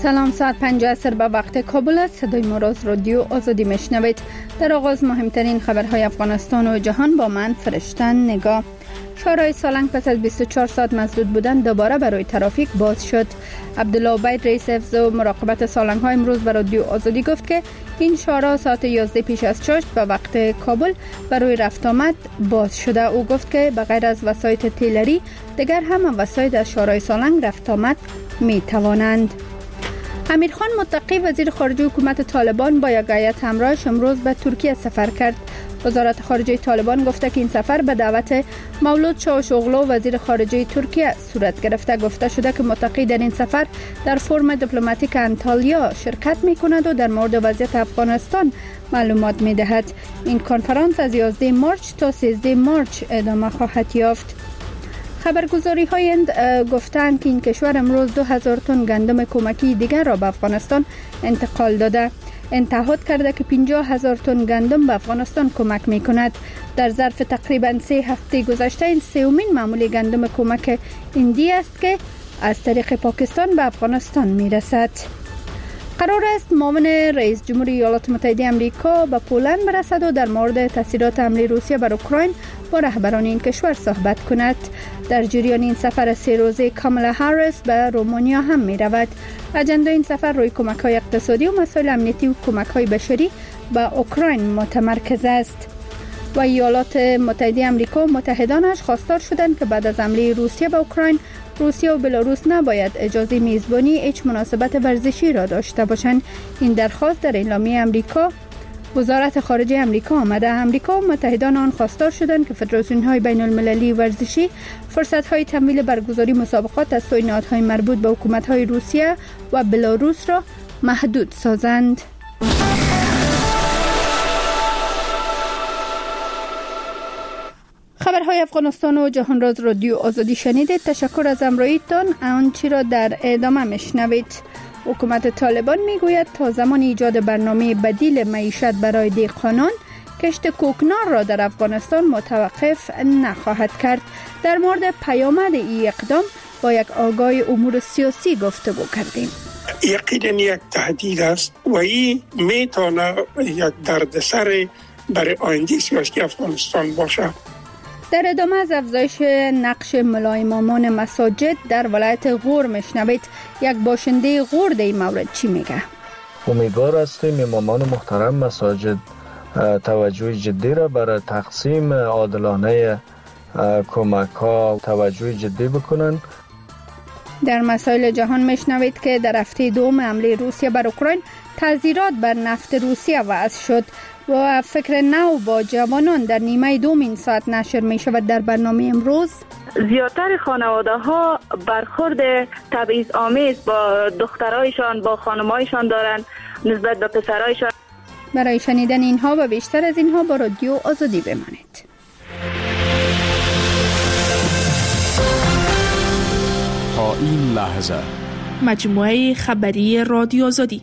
سلام، ساعت 5 عصر به وقت کابل است. صدای ما را از رادیو آزادی میشنوید. در آغاز مهمترین خبرهای افغانستان و جهان با من فرشتن نگاه. شورای سالنگ پس از 24 ساعت مسدود بودن دوباره برای ترافیک باز شد. عبدالله عبید رئیس حفظ و مراقبت سالنگ ها امروز به رادیو آزادی گفت که این شورا ساعت 11 پیش از چاشت به وقت کابل برای رفت آمد باز شده. او گفت که بغیر از وسایط تیلری دیگر هم وسایط از شورای سالنگ رفت آمد می توانند. امیرخان متقی وزیر خارجه حکومت طالبان با یک هیئت همراهش امروز به ترکیه سفر کرد. وزارت خارجه طالبان گفته که این سفر به دعوت مولود چاوشوغلو وزیر خارجه ترکیه صورت گرفته. گفته شده که متقی در این سفر در فرم دیپلماتیک انتالیا شرکت می کند و در مورد وضعیت افغانستان معلومات می دهد. این کنفرانس از 11 مارچ تا 13 مارچ ادامه خواهد یافت. خبرگزاری های گفتند که این کشور امروز 2000 تن گندم کمکی دیگر را به افغانستان انتقال داده. تعهد کرده که 50,000 تن گندم به افغانستان کمک می کند. در ظرف تقریبا 3 هفته گذشته این سومین معمولی گندم کمک هندی است که از طریق پاکستان به افغانستان می رسد. قرار است معاون رئیس جمهور ایالات متحده آمریکا به پولند برسد و در مورد تاثیرات حمله روسیه بر اوکراین با رهبران این کشور صحبت کند. در جریان این سفر 3 روزه کامالا هاریس به رومانیا هم می رود. اجنده این سفر روی کمک‌های اقتصادی و مسائل امنیتی و کمک‌های بشری به اوکراین متمرکز است. و ایالات متحده آمریکا و متحدانش خواستار شدند که بعد از حمله روسیه به اوکراین، روسیه و بلاروس نباید اجازه میزبانی هیچ مناسبت ورزشی را داشته باشند. این درخواست در اعلامیه آمریکا وزارت خارجه آمریکا آمده. آمریکا و متحدان آن خواستار شدند که فدراسیون‌های بین‌المللی ورزشی فرصت‌های تمویل برگزاری مسابقات از سوی نهادهای مربوط به حکومت‌های روسیه و بلاروس را محدود سازند. خبرهای افغانستان و جهان را از رادیو آزادی شنیدید. تشکر از همراهیتان. آنچه را در ادامه میشنوید. حکومت طالبان میگوید تا زمان ایجاد برنامه بدیل معیشت برای دهقانان، کشت کوکنار را در افغانستان متوقف نخواهد کرد. در مورد پیامد این اقدام با یک آگاه امور سیاسی گفتگو کردیم. یقینا یک تهدید است و این میتونه یک دردسر برای آینده سیاسی افغانستان باشه. در ادامه از افزایش نقش ملا امامان مساجد در ولایت غور میشنوید. یک باشنده غور در این مورد چی میگه؟ امیدوار هستیم امامان محترم مساجد توجه جدی را برای تقسیم عادلانه کمک ها توجه جدی بکنن. در مسائل جهان میشنوید که در هفته دوم حمله روسیه بر اوکراین تعزیرات بر نفت روسیه وضع شد و فکر نو با جوانان در نیمه دوم این ساعت نشر می شود. در برنامه امروز زیادتر خانواده ها برخورد تبعیض آمیز با دخترایشان با خانمایشان دارند نسبت به پسرایشان. برای شنیدن اینها و بیشتر از اینها با رادیو آزادی بمانید. تا این لحظه مجموعه خبری رادیو آزادی.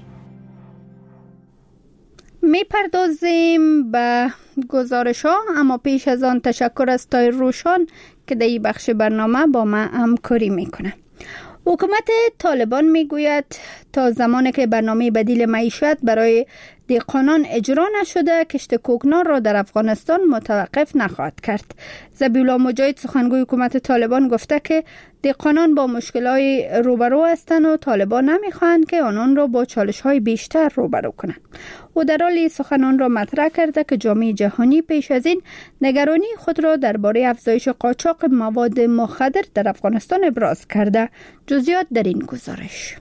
میپردازیم به گزارش ها، اما پیش از آن تشکر از تایر روشان که در این بخش برنامه با ما همکاری میکنه. حکومت طالبان میگوید تا زمانی که برنامه بدیل معیشت برای دهقانان اجرا نشده، کشت کوکنار را در افغانستان متوقف نخواهد کرد. ذبیحالله مجاهد سخنگوی حکومت طالبان گفته که دهقانان با مشکلات روبرو هستند و طالبان نمیخواهند که آنان را با چالش‌های بیشتر روبرو کنند. او در حالی سخنان را مطرح کرده که جامعه جهانی پیش از این نگرانی خود را درباره افزایش قاچاق مواد مخدر در افغانستان ابراز کرده. جزئیات در این گزارش.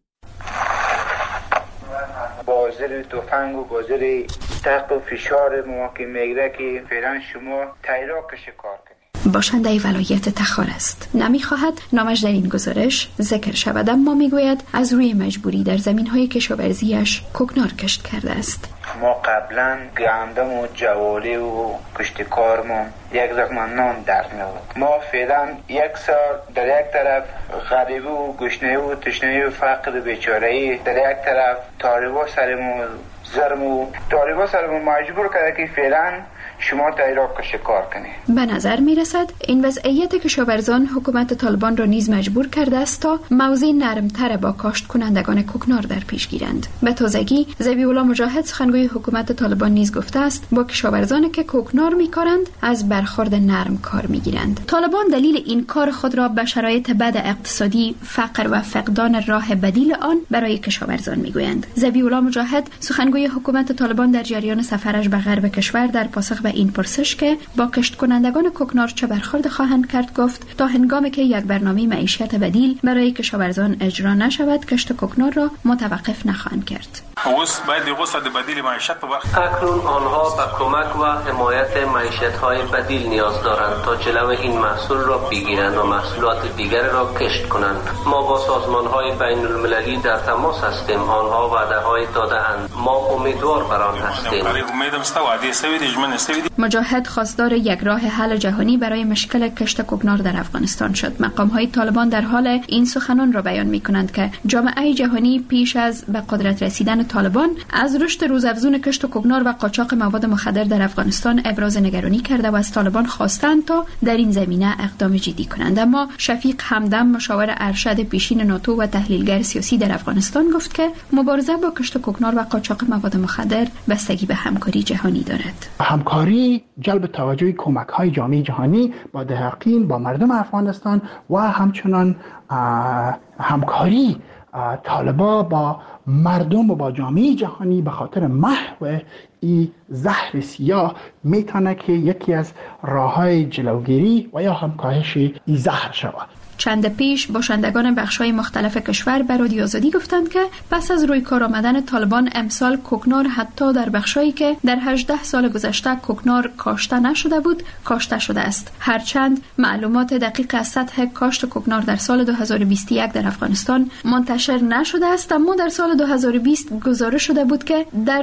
بازار تفنگ و بازار تحت فشار مواقع میگیره که فعلا شما تایراکش کار کنید. باشنده ولایت تخار است. نمیخواهد نامش در این گزارش ذکر شود، اما میگوید از روی مجبوری در زمینهای کشاورزیش کوکنار کشت کرده است. ما قبلا گندم و جواله و کشت کارمون یک زخم نان درد می‌آورد. ما فعلا یک سال در یک طرف غریبه و گشنه و تشنه و فقر بیچاره‌ای، در یک طرف طالبا سرمو مجبور کرده که فعلا شما در ایران کشتکار کنید. به نظر می رسد این وضعیت کشاورزان حکومت طالبان را نیز مجبور کرده است تا موضع نرمتر با کاشت کنندگان کوکنار در پیش گیرند. به تازگی ذبیح‌الله مجاهد سخنگوی حکومت طالبان نیز گفته است با کشاورزان که کوکنار می کارند از برخورد نرم کار می گیرند. طالبان دلیل این کار خود را به شرایط بد اقتصادی، فقر و فقدان راه بدیل آن برای کشاورزان می گویند. ذبیح‌الله مجاهد سخنگوی حکومت طالبان در جریان سفرش به غرب کشور در پاسخ به این پرسش که با کشت کنندگان کوکنار چه برخورد خواهند کرد گفت تا هنگامی که یک برنامه معیشت بدیل برای کشاورزان اجرا نشود کشت کوکنار را متوقف نخواهند کرد. اکنون آنها به کمک و حمایت معیشت‌های بدیل نیاز دارند تا جلو این محصول را بگیرند و محصولات دیگر را کشت کنند. ما با سازمان‌های بین‌المللی در تماس هستیم. آنها وعده‌های داده‌اند. ما امیدوار بر آن هستیم. مجاهد خواستار یک راه حل جهانی برای مشکل کشت کوکنار در افغانستان شد. مقام‌های طالبان در حال این سخنان را بیان می‌کنند که جامعه جهانی پیش از به قدرت رسیدن طالبان از رشد روزافزون کشت کوکنار و قاچاق مواد مخدر در افغانستان ابراز نگرانی کرده و از طالبان خواستند تا در این زمینه اقدام جدی کنند. اما شفیق همدم مشاور ارشد پیشین ناتو و تحلیلگر سیاسی در افغانستان گفت که مبارزه با کشت کوکنار و قاچاق مواد مخدر بستگی به همکاری جهانی دارد. همکاری جلب توجه کمک‌های جامعه جهانی با دهقین با مردم افغانستان و همچنان همکاری طالبا با مردم و با جامعه جهانی به خاطر محو این زهر سیاه میتونه که یکی از راه‌های جلوگیری و یا هم کاهش این زهر شود. چند پیش باشندگان بخش‌های مختلف کشور به رادیو آزادی گفتند که پس از روی کار آمدن طالبان امسال کوکنار حتی در بخشایی که در 18 سال گذشته کوکنار کاشته نشده بود کاشته شده است. هرچند معلومات دقیق از سطح کاشت کوکنار در سال 2021 در افغانستان منتشر نشده است، اما در سال 2020 گزارش شده بود که در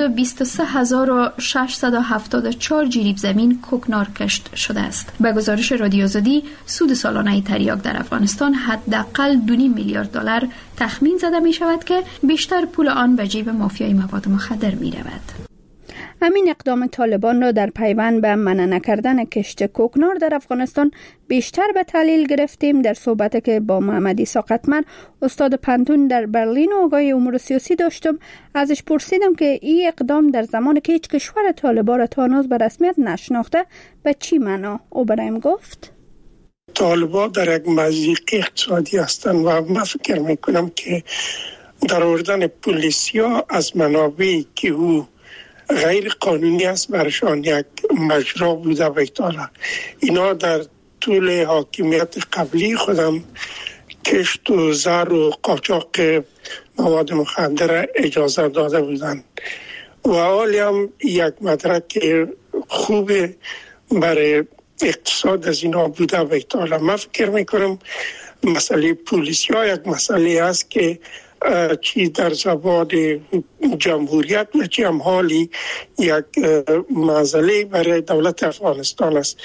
223674 جریب زمین کوکنار کشت شده است. به گزارش رادیو آزادی سود سالانه تریاک در افغانستان حداقل 2.5 میلیارد دلار تخمین زده می شود که بیشتر پول آن به جیب مافیای مواد مخدر می رود. همین اقدام طالبان را در پیوند به منع نکردن کشت کوکنار در افغانستان بیشتر به تحلیل گرفتیم. در صحبتی که با محمد عیسی قطمر استاد پنتون در برلین و آقای امور سیاسی داشتم، ازش پرسیدم که این اقدام در زمانی که هیچ کشور طالبان را تا هنوز به رسمیت نشناخته به چی معنا؟ او برایم گفت طالبان در یک مضیق اقتصادی هستند و من فکر میکنم که در آوردن پلیسیا از منابعی که او غیر قانونی است برشان یک مجرا بوده و ایتالا. اینا در طول حاکمیت قبلی خودم کشت و زر و قاچاق مواد مخدر اجازه داده بودند و حالی هم یک مدرک خوب برای اقتصاد از اینا بوده و ایتالا. من فکر میکنم مسئله پولیسیا یک مسئله است که چی در زبان جمهوریت و چی هم حالی یک مسئله برای دولت افغانستان است.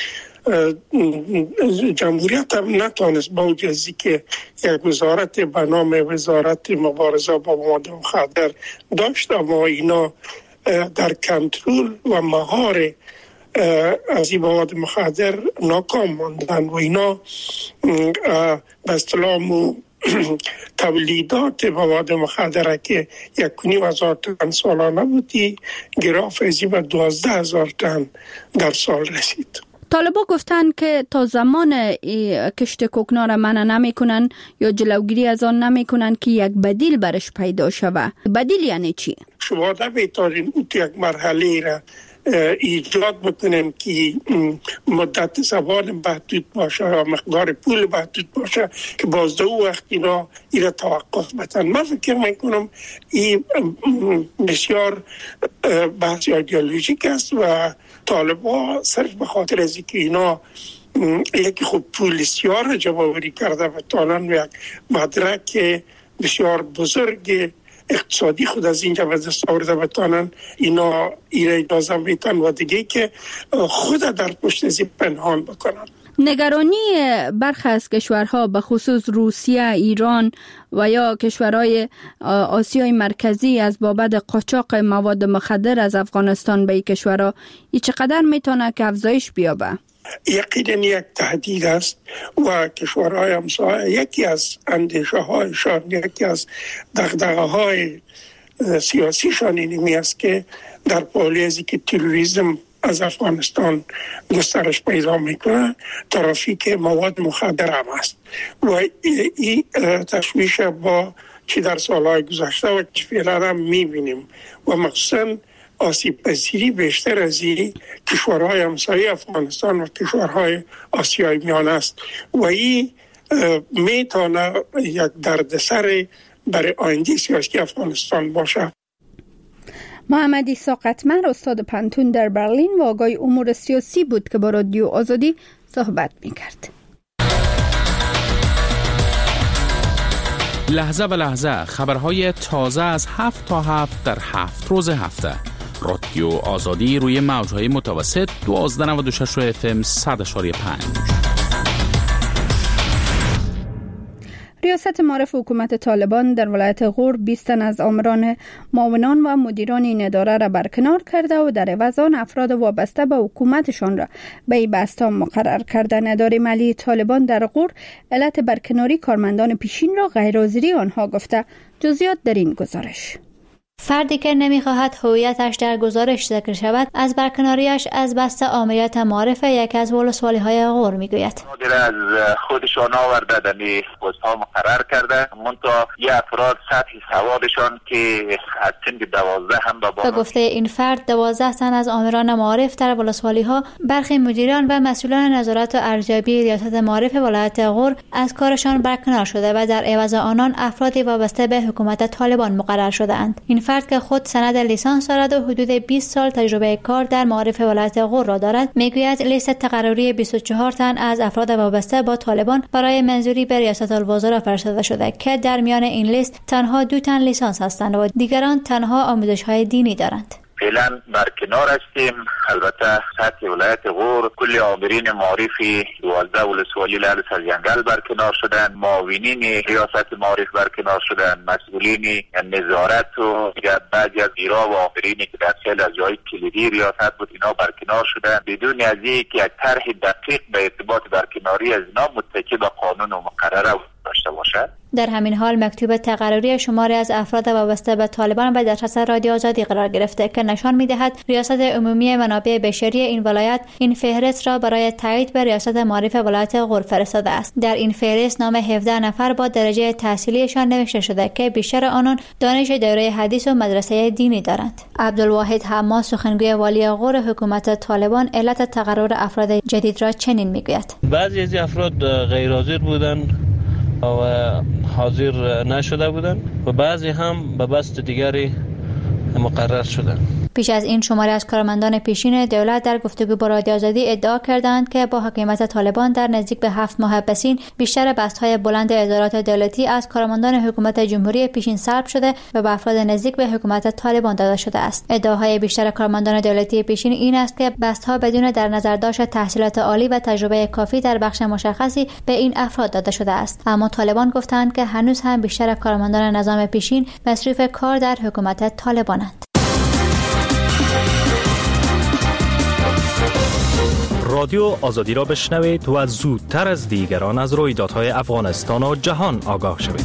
جمهوریت هم نتانست با وجودی که یک وزارت به نام وزارت مبارزه با مواد مخدر داشت، اما اینا در کنترل و مهار از این مواد مخدر ناکام ماندن و اینا به اصطلاح تولیدات مواد مخدر که 1,500 تن سالانه بودی گراف ازی به 12,000 تن در سال رسید. طالبان گفتن که تا زمان کشت کوکنار منع نمیکنن یا جلوگیری از آن نمیکنن که یک بدیل برش پیدا شود. بدیل یعنی چی؟ شما در بیتارین یک مرحله را ایجاد بکنیم که مدت زمان محدود باشه و مقدار پول محدود باشه که باز دو وقت اینا توقف بتن. من فکر میکنم این بسیار بحث ایدئولوژیک است و طالبان صرف به خاطر از اینکه اینا یکی خوب پولیسیا را جمع‌آوری کرده و طالبان یک مدرک بسیار بزرگ اقتصادی خود از اینجا به دست آورده بتانن اینا اجازه میتن و دیگه که خود در پشت زی پنهان بکنن. نگرانی برخی از کشورها به خصوص روسیه، ایران و یا کشورهای آسیای مرکزی از بابت قاچاق مواد مخدر از افغانستان به این کشورها ای چقدر میتونه که افزایش بیابه؟ یقینا یک تهدید است و کشورهای همسایه یکی از اندیشه هایشان، یکی از دغدغه های سیاسیشان اینمی است که در پالیزی که تروریسم از افغانستان گسترش پیدا میکنه، ترافیک مواد مخدر هم است و این تشویش با چی در سالهای گذشته و چی فعلا هم میبینیم و مخصوصا آسیب پذیری بیشتر از این کشورهای همسایه افغانستان و کشورهای آسیای میانه است و این میتونه یک دردسر برای آینده سیاسی افغانستان باشه. محمد عیسی قطمر استاد پانتون در برلین و آگاه امور سیاسی بود که با رادیو آزادی صحبت میکرد. لحظه به لحظه خبرهای تازه از 7 تا 7 در 7 روز هفته. رادیو آزادی روی موجهای متوسط 1296 FM 100.5. ریاست معارف حکومت طالبان در ولایت غور 20 تن از آمران، معاونان و مدیران این اداره را برکنار کرده و در عوض آن افراد وابسته به حکومتشان را به این بسته مقرر کرده. اداره مالی طالبان در غور علت برکناری کارمندان پیشین را غیرحاضری آنها گفته. جزئیات در این گزارش. فردی که نمیخواهد هویتش در گزارش ذکر شود از برکناریش از بسته آمریت معارف یکی از ولسوالی‌های غور میگوید. از خودشان آورده دمی پست‌ها مقرر کرده، منتها یه افراد سطح سوادشان که از سن 12 هم به بالا. گفته این فرد 12 تن از آمران معارف در ولسوالی‌ها، برخی مدیران و مسئولان نظارت و ارزیابی ریاست معارف ولایت غور از کارشان برکنار شده و در عوض آنان افرادی وابسته به حکومت طالبان مقرر شده‌اند. این فرد که خود سند لیسانس دارد و حدود 20 سال تجربه کار در معارف ولایت غور را دارد، میگوید لیست تقرری 24 تن از افراد وابسته با طالبان برای منظوری به ریاست الوزراء فرستاده شده که در میان این لیست تنها 2 تن لیسانس هستند و دیگران تنها آموزش‌های دینی دارند. فعلا برکنار هستیم. البته سطح ولایت غور کل آمرین معارفی 12 ولسوالی لعل سرجنگل برکنار شدند، معاونین ریاست معارف برکنار شدند، مسئولین نظارت و بعضی از ایرا و آمرینی که در خیلی از جای کلیدی ریاست بود اینا برکنار شدند بدون از اینکه یک طرح دقیق به ارتباط برکناری از اینا متکی به قانون و مقرره داشته باشد. در همین حال مکتوب تقرری شماری از افراد وابسته به طالبان به دسترس رادیو آزادی قرار گرفته که نشان می‌دهد ریاست عمومی منابع بشری این ولایت این فهرست را برای تایید به ریاست معارف ولایت غور فرستاده است. در این فهرست نام 17 نفر با درجه تحصیلیشان نوشته شده که بیشتر آنان دانش دوره حدیث و مدرسه دینی دارند. عبدالواحد حماد سخنگوی والی غور حکومت طالبان علت تقرر افراد جدید را چنین میگوید. بعضی از افراد غیر حاضر بودند و حاضر نشده بودند و بعضی هم به بست دیگری مقرر شدند. پیش از این شماری از کارمندان پیشین دولت در گفتگو با رادیو آزادی ادعا کردند که با حکومت طالبان در نزدیک به 7 ماه پسین بیشتر بست‌های بلند ادارات دولتی از کارمندان حکومت جمهوری پیشین سلب شده و به افراد نزدیک به حکومت طالبان داده شده است. ادعاهای بیشتر کارمندان دولتی پیشین این است که بست‌ها بدون در نظر داشت تحصیلات عالی و تجربه کافی در بخش مشخصی به این افراد داده شده است. اما طالبان گفتند که هنوز هم بیشتر کارمندان نظام پیشین مصروف کار در حکومت طالبانند. رادیو آزادی را بشنوید و زودتر از دیگران از رویدادهای افغانستان و جهان آگاه شوید.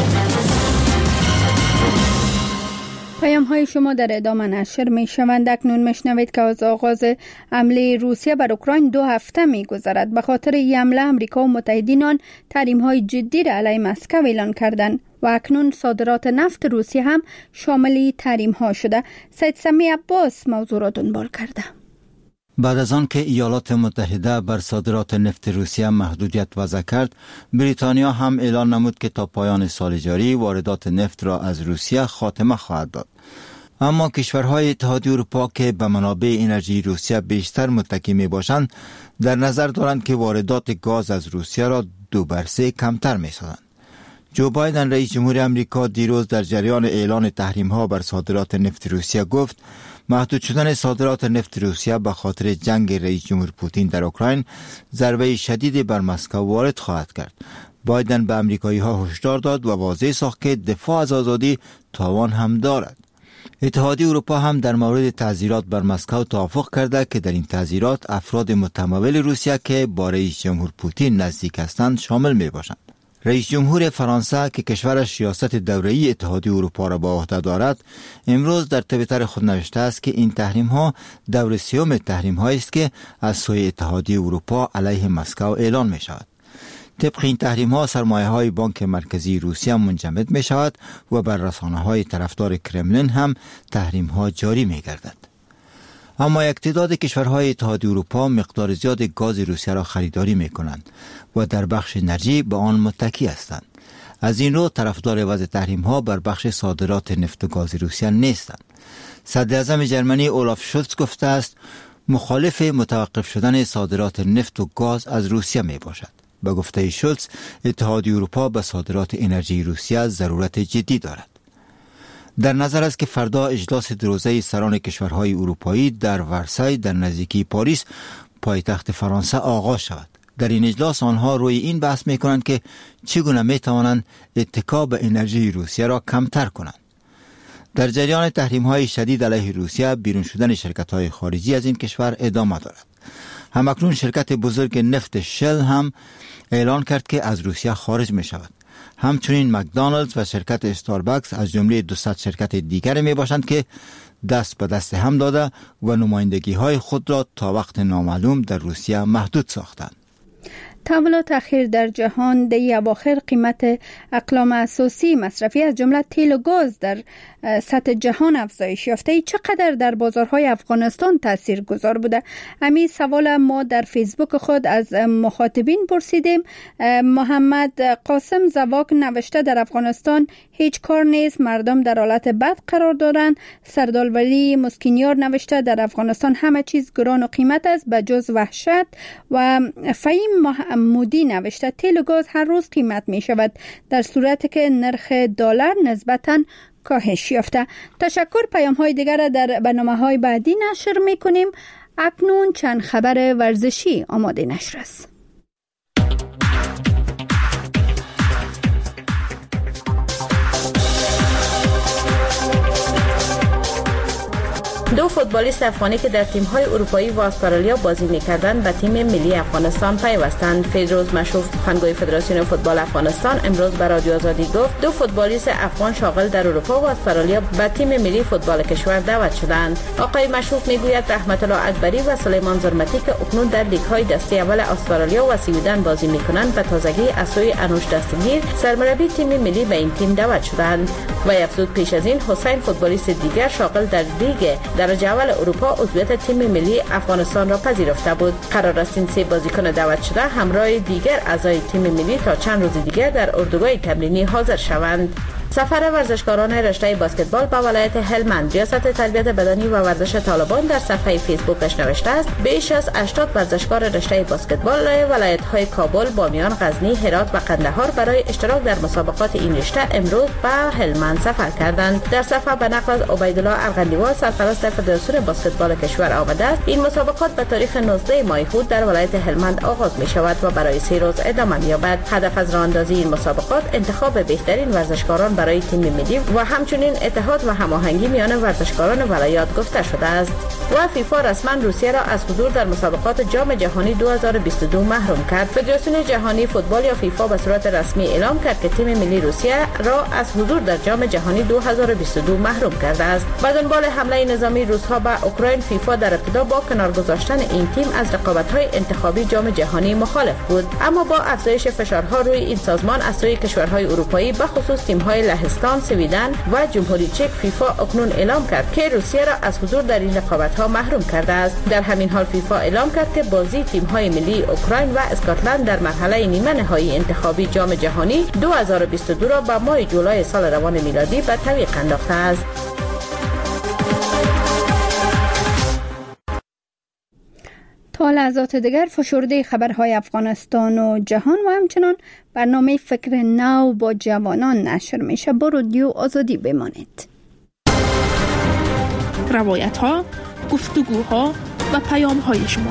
پیام های شما در ادامه نشر می شوند. اکنون میشنوید که از آغاز حمله روسیه بر اوکراین 2 هفته می گذرد. به خاطر این حمله امریکا و متحدین آن تحریم های جدی را علیه مسکو اعلان کردند و اکنون صادرات نفت روسیه هم شامل تحریم ها شده. سید سمی عباس موضوع را دنبال کرده. بعد از آن که ایالات متحده بر صادرات نفت روسیه محدودیت وضع کرد، بریتانیا هم اعلان نمود که تا پایان سال جاری واردات نفت را از روسیه خاتمه خواهد داد. اما کشورهای اتحادیه اروپا که به منابع انرژی روسیه بیشتر متکی می باشند، در نظر دارند که واردات گاز از روسیه را 2 بر 3 کمتر می سازند. جو بایدن رئیس جمهور آمریکا دیروز در جریان اعلان تحریم ها بر صادرات نفت روسیه گفت محدود شدن صادرات نفت روسیه به خاطر جنگ رئیس جمهور پوتین در اوکراین ضربه شدیدی بر مسکو وارد خواهد کرد. بایدن به امریکایی‌ها هشدار داد و واضح ساخت که دفاع از آزادی تاوان هم دارد. اتحادیه اروپا هم در مورد تعزیرات بر مسکو توافق کرده که در این تعزیرات افراد متمول روسیه که با رئیس جمهور پوتین نزدیک هستند شامل می باشند. رئیس جمهور فرانسه که کشورش سیاست دوره‌ای اتحادیه اروپا را به عهده دارد، امروز در توییتر خود نوشته است که این تحریم‌ها دور سوم تحریم‌هایی است که از سوی اتحادیه اروپا علیه مسکو اعلان می شود. طبق این تحریم‌ها سرمایه‌های بانک مرکزی روسیه منجمد می شود و بر رسانه‌های طرفدار کرملین هم تحریم‌ها جاری می گردد. اما یک تعداد کشورهای اتحادیه اروپا مقدار زیاد گاز روسیه را خریداری می کنند و در بخش انرژی به آن متکی هستند. از این رو طرفدار وضع تحریم‌ها بر بخش صادرات نفت و گاز روسیه نیستند. صدر اعظم جرمنی اولاف شولز گفته است مخالف متوقف شدن صادرات نفت و گاز از روسیه می باشد. به گفته شولز، اتحادیه اروپا به صادرات انرژی روسیه ضرورت جدی دارد. در نظر است که فردا اجلاس دروزه سران کشورهای اروپایی در ورسای در نزدیکی پاریس پایتخت فرانسه آغاز شود. در این اجلاس آنها روی این بحث می کنند که چگونه می توانند اتکا به انرژی روسیه را کمتر کنند. در جریان تحریم های شدید علیه روسیه، بیرون شدن شرکت های خارجی از این کشور ادامه دارد. همکنون شرکت بزرگ نفت شل هم اعلان کرد که از روسیه خارج می شود. همچنین مکدونالدز و شرکت استاربکس از جمله 200 شرکت دیگر می باشند که دست به دست هم داده و نمایندگی های خود را تا وقت نامعلوم در روسیه محدود ساختند. تحولات اخیر در جهان در اواخر قیمت اقلام اساسی مصرفی از جمله تیل و گاز در سطح جهان افزایش یافته. چقدر در بازارهای افغانستان تاثیرگذار بوده؟ همین سوال ما در فیسبوک خود از مخاطبین پرسیدیم. محمد قاسم زواک نوشته در افغانستان هیچ کار نیست، مردم در حالت بد قرار دارند. سردار ولی مسکینیار نوشته در افغانستان همه چیز گران و قیمت است به جز وحشت. و فهیم محمودی نوشته تیل و گاز هر روز قیمت می شود در صورتی که نرخ دلار نسبتاً کاهش یافته. تشکر. پیام های دیگر در برنامه های بعدی نشر می کنیم. اکنون چند خبر ورزشی آماده نشر است. دو فوتبالیست افغانی که در تیم‌های اروپایی و استرالیا بازی می‌کردند به تیم ملی افغانستان پیوستند. فیروز مشوف سخنگوی فدراسیون فوتبال افغانستان امروز به رادیو آزادی گفت دو فوتبالیست افغان شاغل در اروپا و استرالیا به تیم ملی فوتبال کشور دعوت شدند. آقای مشوف میگوید رحمت الله اکبری و سلیمان زرمتی که اکنون در لیگ‌های دسته اول استرالیا و سویدن بازی می‌کنند به تازگی از سوی انوش دستگیر سرمربی تیم ملی به این تیم دعوت شدند. و افزود پیش از این حسین فوتبالیست دیگر شاغل در لیگ درجه اول اروپا عضویت تیم ملی افغانستان را پذیرفته بود. قرار است این سه بازیکن دعوت شده همراه دیگر اعضای تیم ملی تا چند روز دیگر در اردوگاه تمرینی حاضر شوند. سفر ورزشکاران رشته بسکتبال به ولایت هلمند. ریاست تربیت بدنی و ورزش طالبان در صفحه فیسبوکش نوشته است بیش از 80 ورزشکار رشته بسکتبال ولایت‌های کابل، بامیان، غزنی، هرات و قندهار برای اشتراک در مسابقات این رشته امروز به هلمند سفر کردند. در صفحه به نقل از عبیدالله ارغندیوال سرپرست فدراسیون بسکتبال کشور آمده است این مسابقات به تاریخ 19 ماه خود در ولایت هلمند آغاز می شود و برای 3 روز ادامه می یابد. هدف از راهاندازی این مسابقات انتخاب بهترین ورزشکاران برای تیم ملی و همچنین اتحاد و هماهنگی میان ورزشکاران ولایات گفته شده است. و فیفا رسما روسیه را از حضور در مسابقات جام جهانی 2022 محروم کرد. فدراسیون جهانی فوتبال یا فیفا به صورت رسمی اعلام کرد که تیم ملی روسیه را از حضور در جام جهانی 2022 محروم کرده است. به دنبال حمله نظامی روس‌ها به اوکراین، فیفا در ابتدا با کنار گذاشتن این تیم از رقابت‌های انتخابی جام جهانی مخالف بود، اما با افزایش فشارها روی این سازمان از سوی کشورهای اروپایی به خصوص تیم‌های لهستان، سویدن و جمهوری چک، فیفا اکنون اعلام کرد که روسیه را از حضور در این رقابت‌ها محروم کرده است. در همین حال فیفا اعلام کرد که بازی تیم‌های ملی اوکراین و اسکاتلند در مرحله نیمه نهایی انتخابی جام جهانی 2022 را به ماه جولای سال روان میلادی به تعویق انداخته است. تا لحظات دیگر فشرده خبرهای افغانستان و جهان و همچنان برنامه فکر نو با جوانان نشر میشه. با رادیو آزادی بمانید. روایت ها، گفتگوها و پیام های شما.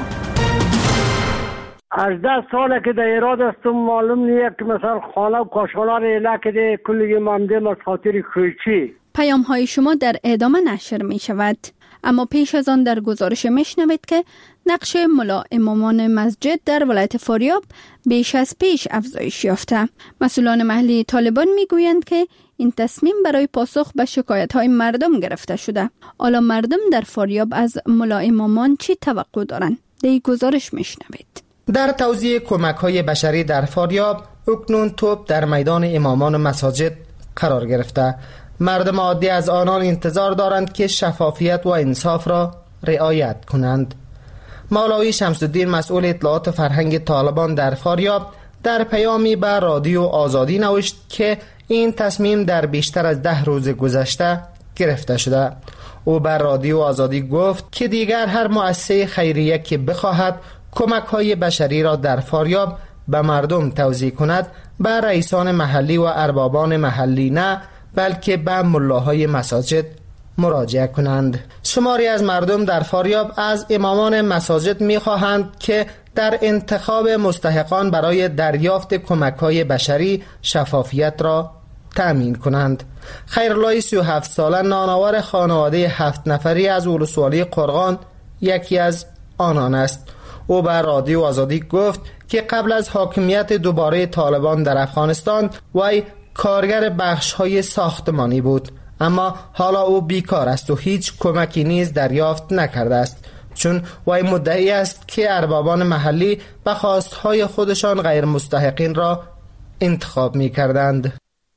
18 ساله که در ایراد هستم، معلوم نیست که مثلا خانه و کاشانه را اله کده کلی مامدیم از خاطر کوچی. پیام های شما در ادامه نشر می شود. اما پیش از آن در گزارش میشنوید که نقش ملا امامان مسجد در ولایت فاریاب بیش از پیش افزایش یافته. مسئولان محلی طالبان میگویند که این تصمیم برای پاسخ به شکایت‌های مردم گرفته شده. حالا مردم در فاریاب از ملا امامان چی توقع دارند؟ در این گزارش میشنوید. در توزیع کمک‌های بشری در فاریاب اکنون توپ در میدان امامان مساجد قرار گرفته. مردم عادی از آنان انتظار دارند که شفافیت و انصاف را رعایت کنند. مولوی شمس الدین مسئول اطلاعات فرهنگ طالبان در فاریاب در پیامی به رادیو آزادی نوشت که این تصمیم در بیشتر از 10 روز گذشته گرفته شده. او بر رادیو آزادی گفت که دیگر هر مؤسسه خیریه که بخواهد کمک‌های بشری را در فاریاب به مردم توزیع کند به رئیسان محلی و اربابان محلی نه، بلکه به ملاهای مساجد مراجعه کنند. شماری از مردم در فاریاب از امامان مساجد می‌خواهند که در انتخاب مستحقان برای دریافت کمک‌های بشری شفافیت را تأمین کنند. خیرالله 37 ساله نانآور خانواده 7 نفری از ولسوالی قرغان یکی از آنان است. او بر رادیو آزادی گفت که قبل از حاکمیت دوباره طالبان در افغانستان وی کارگر بخش‌های ساختمانی بود، اما حالا او بیکار است و هیچ کمکی نیز دریافت نکرده است، چون وی مدعی است که اربابان محلی به خواستهای خودشان غیر مستحقین را انتخاب می‌کردند.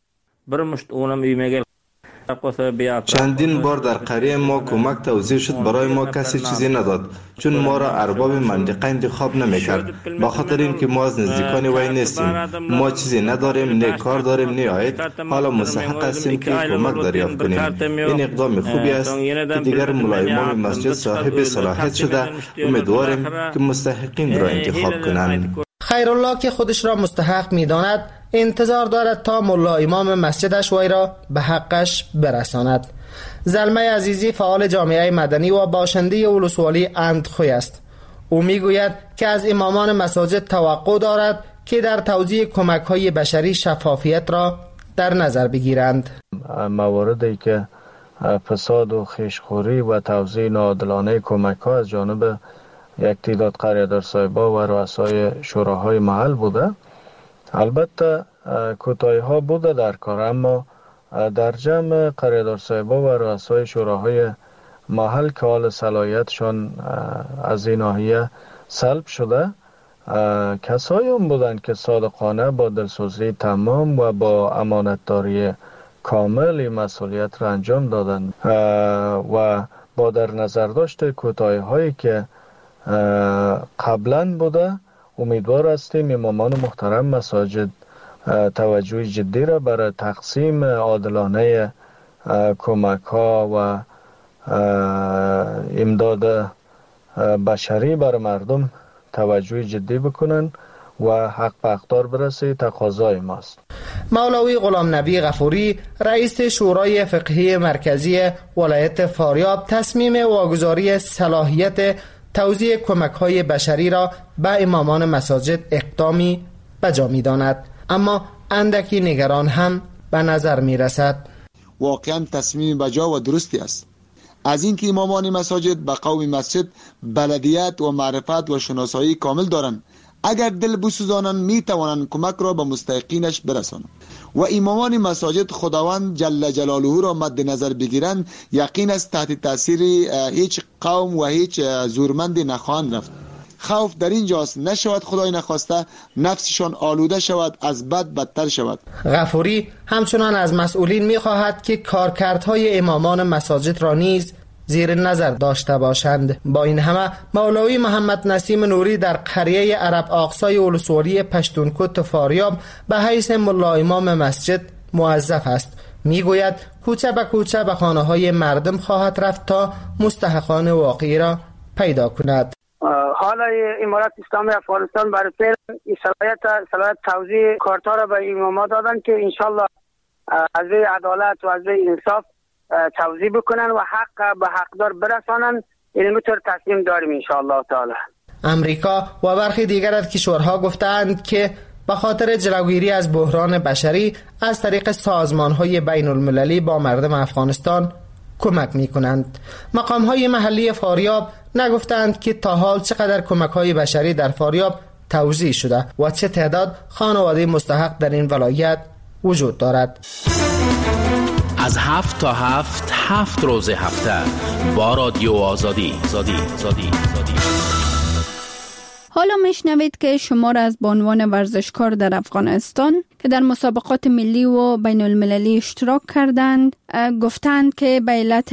چندین بار در قریه ما کمک توزیع شد، برای ما کسی چیزی نداد، چون ما را ارباب منطقه انتخاب نمیکرد. با خاطر اینکه ما از نزدیکان وی نیستیم، ما چیزی نداریم، نه کار داریم نه عاید، حالا مستحق هستیم که کمک دریافت کنیم. این اقدام خوبی است که دیگر ملا امام مسجد صاحب صلاحیت شده. امیدواریم که مستحقین را انتخاب کنند. خیرالله که خودش را مستحق می‌داند انتظار دارد تا ملا امام مسجدش وی را به حقش برساند. زلمه عزیزی فعال جامعه مدنی و باشنده ولسوالی اندخوی است. او میگوید که از امامان مساجد توقع دارد که در توزیع کمک‌های بشری شفافیت را در نظر بگیرند. مواردی که فساد و خیشخوری و توزیع ناعادلانه کمک‌ها از جانب یک تعداد قریه‌دار صاحبا و رؤسای شوراهای محل بوده، البته کوتاهی‌ها بوده در کار، اما در جمع قریه‌دار صاحبا و رؤسای شوراهای محل که حال صلاحیتشان از این ناحیه سلب شده، کسایی هم بودند که صادقانه با دلسوزی تمام و با امانتداری کامل این مسئولیت را انجام دادند و با در نظر داشت کوتاهی‌هایی که قبلا بوده، امیدوار هستیم امامان محترم مساجد توجه جدی را برای تقسیم عادلانه کمک ها و امداد بشری برای مردم توجه جدی بکنن و حق به حقدار برسه. تقاضای ماست. مولوی غلام نبی غفوری رئیس شورای فقهی مرکزی ولایت فاریاب تصمیم واگذاری صلاحیت توزیع کمک‌های بشری را به امامان مساجد اقدامی بجا می‌داند، اما اندکی نگران هم به نظر می‌رسد. واقعا تصمیم بجا و درستی است، از اینکه امامان مساجد به قوم مسجد بلدیت و معرفت و شناسایی کامل دارند. اگر دل بسوزانند می توانند کمک را به مستحقینش برسانند و امامان مساجد خداوند جل جلاله را مد نظر بگیرند، یقین است تحت تاثیر هیچ قوم و هیچ زورمندی نخواهند رفت. خوف در اینجاست نشود خدای نخواسته نفسشان آلوده شود، از بد بدتر شود. غفوری همچنان از مسئولین می‌خواهد که کارکردهای امامان مساجد را نیز زیر نظر داشته باشند. با این همه مولوی محمد نسیم نوری در قریه عرب آقصای ولسوالی پشتونکوت فاریاب به حیث ملا امام مسجد موظف است. میگوید کوچه به کوچه به خانه‌های مردم خواهد رفت تا مستحقان واقعی را پیدا کند. حالا امارت اسلامی افغانستان برای فعل صلاحیت توزیع کارت‌ها را به امام‌ها دادن که انشالله از روی عدالت و از روی انصاف توضیح بکنن و حق به حقدار برسانن. این طور تصمیم داریم ان شاء الله تعالی. امریکا و برخی دیگر از کشورها گفتند که به خاطر جلوگیری از بحران بشری از طریق سازمان‌های بین المللی با مردم افغانستان کمک می‌کنند. مقام‌های محلی فاریاب نگفتند که تا حال چقدر کمک‌های بشری در فاریاب توزیع شده و چه تعداد خانواده مستحق در این ولایت وجود دارد. از 7 تا 7 روز هفته با رادیو آزادی. حالا میشنوید که شمار از بانوان ورزشکار در افغانستان که در مسابقات ملی و بین المللی اشتراک کردند گفتند که به علت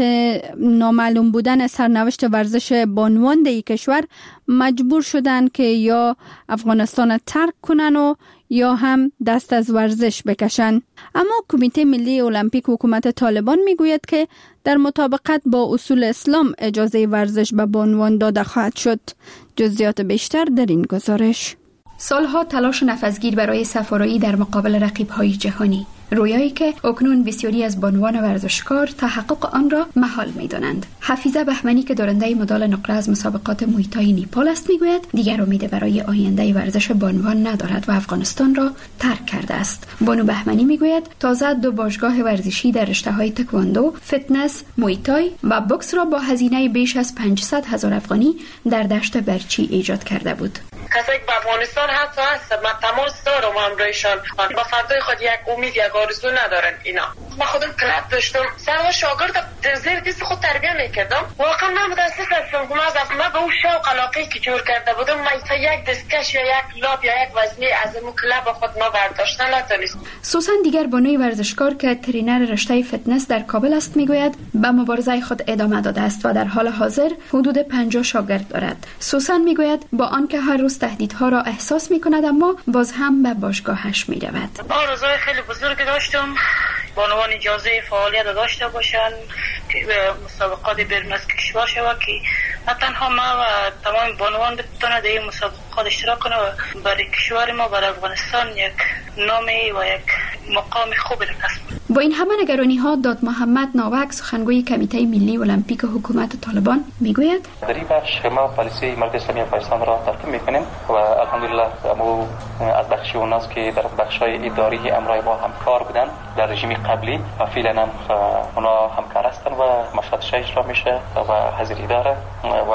نامعلوم بودن سرنوشت ورزش بانوان در کشور مجبور شدند که یا افغانستان ترک کنن و یا هم دست از ورزش بکشن. اما کمیته ملی المپیک حکومت طالبان میگوید که در مطابقت با اصول اسلام اجازه ورزش به بانوان داده خواهد شد. جزئیات بیشتر در این گزارش. سالها تلاش نفسگیر برای سفارایی در مقابل رقیب‌های جهانی، رویایی که اکنون بسیاری از بانوان ورزشکار تحقق آن را محال می‌دانند. حفیظه بهمنی که دارنده مدال نقره از مسابقات موی تای نیپال است میگوید دیگر امید برای آینده ورزش بانوان ندارد و افغانستان را ترک کرده است. بانو بهمنی میگوید تازه 2 باشگاه ورزشی در رشته‌های تکواندو، فتنس، موی تای و بوکس را با هزینه بیش از 500,000 افغانی در دشت برچی ایجاد کرده بود. کسایی که به افغانستان هست من تماس دارم همراهشان با فردای خود یک امید یک آرزو ندارن. اینا من خودم کلاب داشتم سرها شاگرد زیر دست خود تربیه میکردم. واقعا من متاسف هستم که من به اون شوق علاقه که جور کرده بودم من تا یک دستکش یا یک لاب یا یک وزنی از اون کلاب خود ما برداشتن نتونستم. سوسن دیگر بانوی ورزشکار که ترینر رشته فتنس در کابل است میگوید به مبارزه خود ادامه داده است و در حال حاضر حدود 50 شاگرد دارد. سوسن میگوید با آنکه هر روز تهدیدها را احساس میکند اما باز هم به باشگاهش میرود. آرزوی خیلی بزرگی داشتم بانوان اجازه فعالیت داشته باشند که مسابقات بیرون از کشور شود که نه تنها ما و تمام بانوان بتونه در این مسابقات اشتراک کنه و برای کشور ما برای افغانستان یک نامی و یک مقام خوبی را کسب. با این همه نگرانی ها داد محمد ناوک سخنگوی کمیته ملی المپیک حکومت طالبان میگوید در این بخش ما پالیسی امارت اسلامی افغانستان را تحکیم میکنیم و الحمدلله ما از بخشی اوناست که در بخش‌های اداری امرای ما همکار بودن در رژیم قبلی و فعلا اونا همکار هستن و مشورتش اجرا میشه و حاضری داره و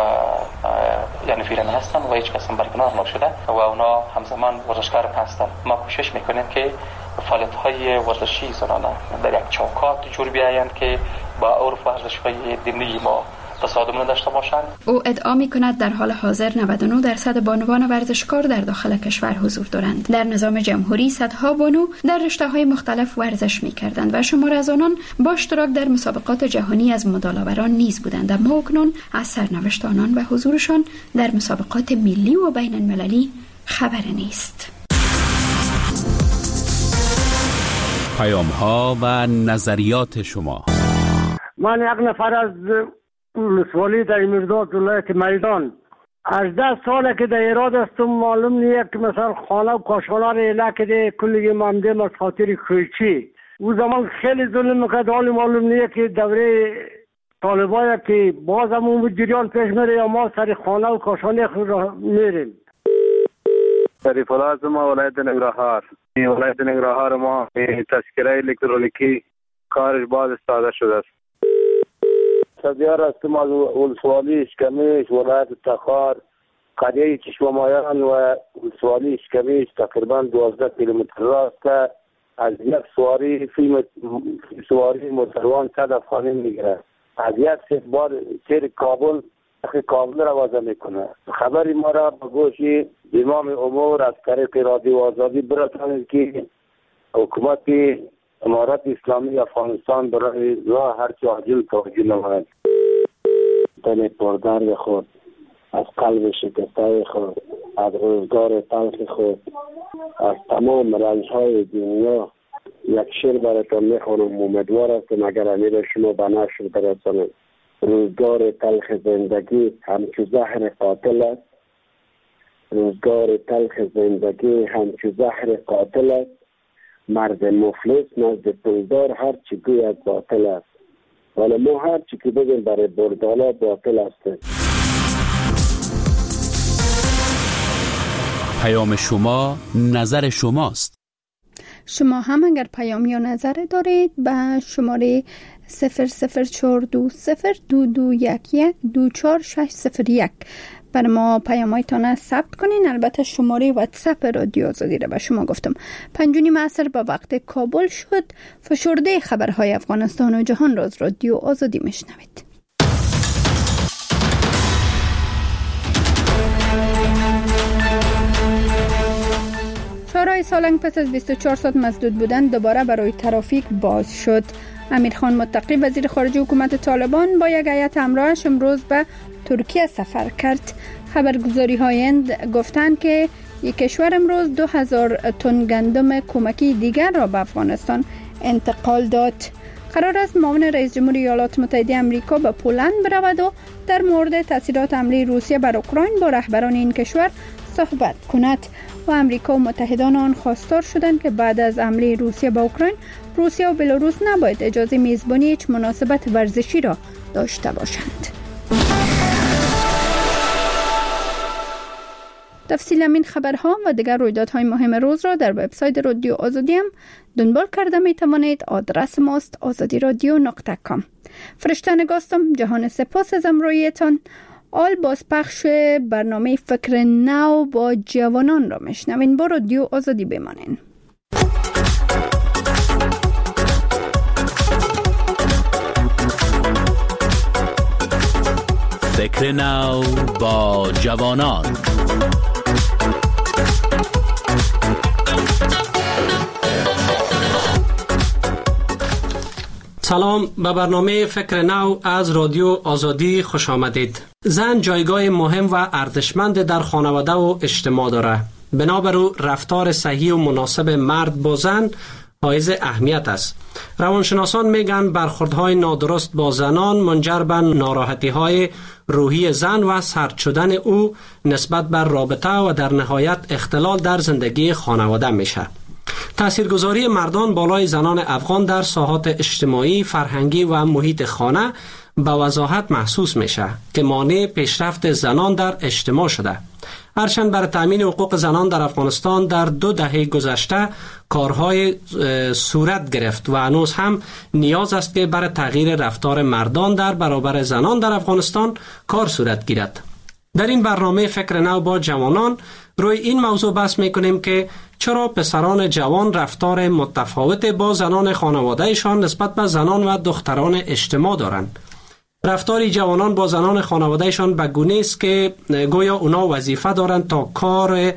یعنی فعلا هستن و هیچ کس هم برکنار نشده و اونا همزمان ورزشکار هستن. ما کوشش میکنیم که فعالیت‌های ورزشی زنانه در یک چوکات جور بیایند که با عرف ورزش‌های دینی ما تصادم نداشته باشند. او ادعا می‌کند در حال حاضر 99% بانوان ورزشکار در داخل کشور حضور دارند. در نظام جمهوری صدها بانو در رشته‌های مختلف ورزش می‌کردند و شمار از آنان با اشتراک در مسابقات جهانی از مدال‌آوران نیز بودند، اما اکنون از سرنوشت آنان و حضورشان در مسابقات ملی و بین المللی خبری نیست. پیام‌ها و نظریات شما. من یک نفر از ولسوالی در مرداد ولایت میدان 18 ساله که در ایراد هستم. معلوم نیست که مثلا خانه و کاشانه را اله کده کلی ممدم از خاطر کوچی او زمان خیلی ظلم میکرد. حالی معلوم نیست که دوره طالبای که باز هم اون جریان پیش میره یا ما سر خانه و کاشانه خود را میریم. شریف الله از ما ولایت ننگرهار. ولایت ننگرهار ما تذکره الکترونیکی کارش باز استفاده شده است. سبیار هستم از ولسوالی اشکمیش ولایت تخار قریه چشمامایان و ولسوالی اشکمیش تقریبا 12 کیلومتر راست. از یک سواری سواری موتروان 100 افغانی میگیره. از یک بار سیر کابل کابل را وضع میکنه. خبری ما را به گوش امام امور از طریق رادیو آزادی برسانید که حکومت امارت اسلامی افغانستان برای راه هر چه عاجل توجه نماید. تن پردرد خود از قلب شکسته خود از روزگار تلخ خود از تمام رنج‌های دنیا یک شعر براتون میخوانم. امیدوار هستم اگر امیر شما به نشر برسانید. روزگار تلخ زندگی همچو زهر قاتل است. روزگار تلخ زندگی همچو زهر قاتل است. مرد مفلس نزد پولدار هر چی گوید باطل است. حالا ما هر چی که بگیم برای بردالا باطل هستیم. پیام شما نظر شماست. شما هم اگر پیام یا نظر دارید به شماره 002202211240601 بر ما پیامایتان ثبت کنین. البته شماره واتساپ رادیو آزادی را به شما گفتم. 5 عصر به وقت کابل شد. فشرده خبرهای افغانستان و جهان را از رادیو آزادی میشنوید. شورای سالنگ پس از 24 ساعت مسدود بودن دوباره برای ترافیک باز شد. امیرخان متقی وزیر خارجه حکومت طالبان با یک هیئت همراهش امروز به ترکیه سفر کرد. خبرگزاری های گفتند که یک کشور امروز 2000 تن گندم کمکی دیگر را به افغانستان انتقال داد. قرار است معاون رئیس جمهور ایالات متحده آمریکا به پولند برود و در مورد تاثیرات حمله روسیه بر اوکراین با رهبران این کشور صحبت کند و امریکا و متحدان آن خواستار شدند که بعد از حمله روسیه به اوکراین، روسیه و بلاروس نباید اجازه میزبانی هیچ مناسبت ورزشی را داشته باشند. تفصیل این خبرها و دیگر رویدادهای مهم روز را در وبسایت رادیو آزادی هم دنبال کرده می توانید. آدرس ماست azadiradio.com. فرشته نگاستم. جهان سپاس از همراهیتان. آل بازپخش برنامه فکر نو با جوانان را میشنوین. با رادیو آزادی بمانین. فکر نو با جوانان. سلام، به برنامه فکر نو از رادیو آزادی خوش آمدید. زن جایگاه مهم و ارزشمند در خانواده و اجتماع دارد. بنابراین رفتار صحیح و مناسب مرد با زن حائز اهمیت است. روانشناسان میگن برخوردهای نادرست با زنان منجر به ناراحتی‌های روحی زن و سرد شدن او نسبت بر رابطه و در نهایت اختلال در زندگی خانواده میشه. تاثیرگذاری مردان بالای زنان افغان در ساحات اجتماعی، فرهنگی و محیط خانه به وضاحت محسوس میشه که مانع پیشرفت زنان در اجتماع شده. هرچند برای تامین حقوق زنان در افغانستان در 2 دهه گذشته کارهای صورت گرفت و هنوز هم نیاز است که برای تغییر رفتار مردان در برابر زنان در افغانستان کار صورت گیرد. در این برنامه فکر نو با جوانان روی این موضوع بحث میکنیم که چرا پسران جوان رفتار متفاوت با زنان خانوادهشان نسبت به زنان و دختران اجتماع دارند. رفتار جوانان با زنان خانوادهشان به گونه است که گویا اونا وظیفه دارند تا کار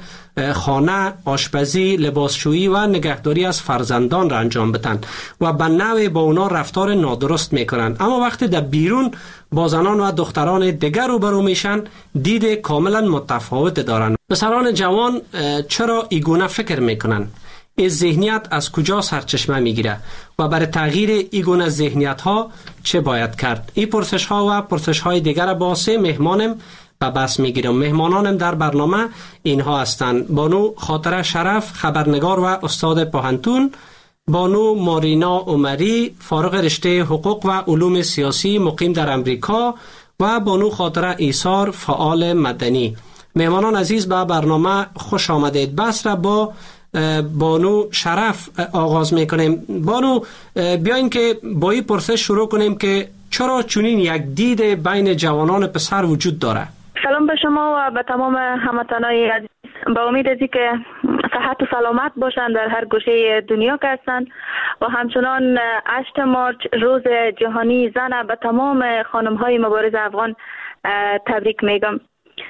خانه، آشپزی، لباسشویی و نگهداری از فرزندان را انجام بدن و به نوعی با اونا رفتار نادرست میکنند. اما وقتی در بیرون با زنان و دختران دیگر روبرو میشن دید کاملا متفاوت دارند. پسران جوان چرا اینگونه فکر میکنن؟ این ذهنیت از کجا سرچشمه میگیره و برای تغییر اینگونه ذهنیت ها چه باید کرد؟ این پرسش ها و پرسش های دیگر با 3 مهمانم به بحث میگیرم. مهمانانم در برنامه اینها هستند: بانو خاطره شرف، خبرنگار و استاد پوهنتون; بانو مارینا عمری، فارغ رشته حقوق و علوم سیاسی، مقیم در امریکا; و بانو خاطره ایثار، فعال مدنی. مهمانان عزیز به برنامه خوش آمدید. بحث را با بانو شرف آغاز میکنیم. بانو، بیاین که با این پرسش شروع کنیم که چرا چنین یک دید بین جوانان پسر وجود داره؟ سلام به شما و به تمام هموطنای عزیز. با امید از که صحت و سلامت باشند در هر گوشه دنیا که هستند و همچنان 8 مارچ روز جهانی زن به تمام خانم‌های مبارز افغان تبریک میگم.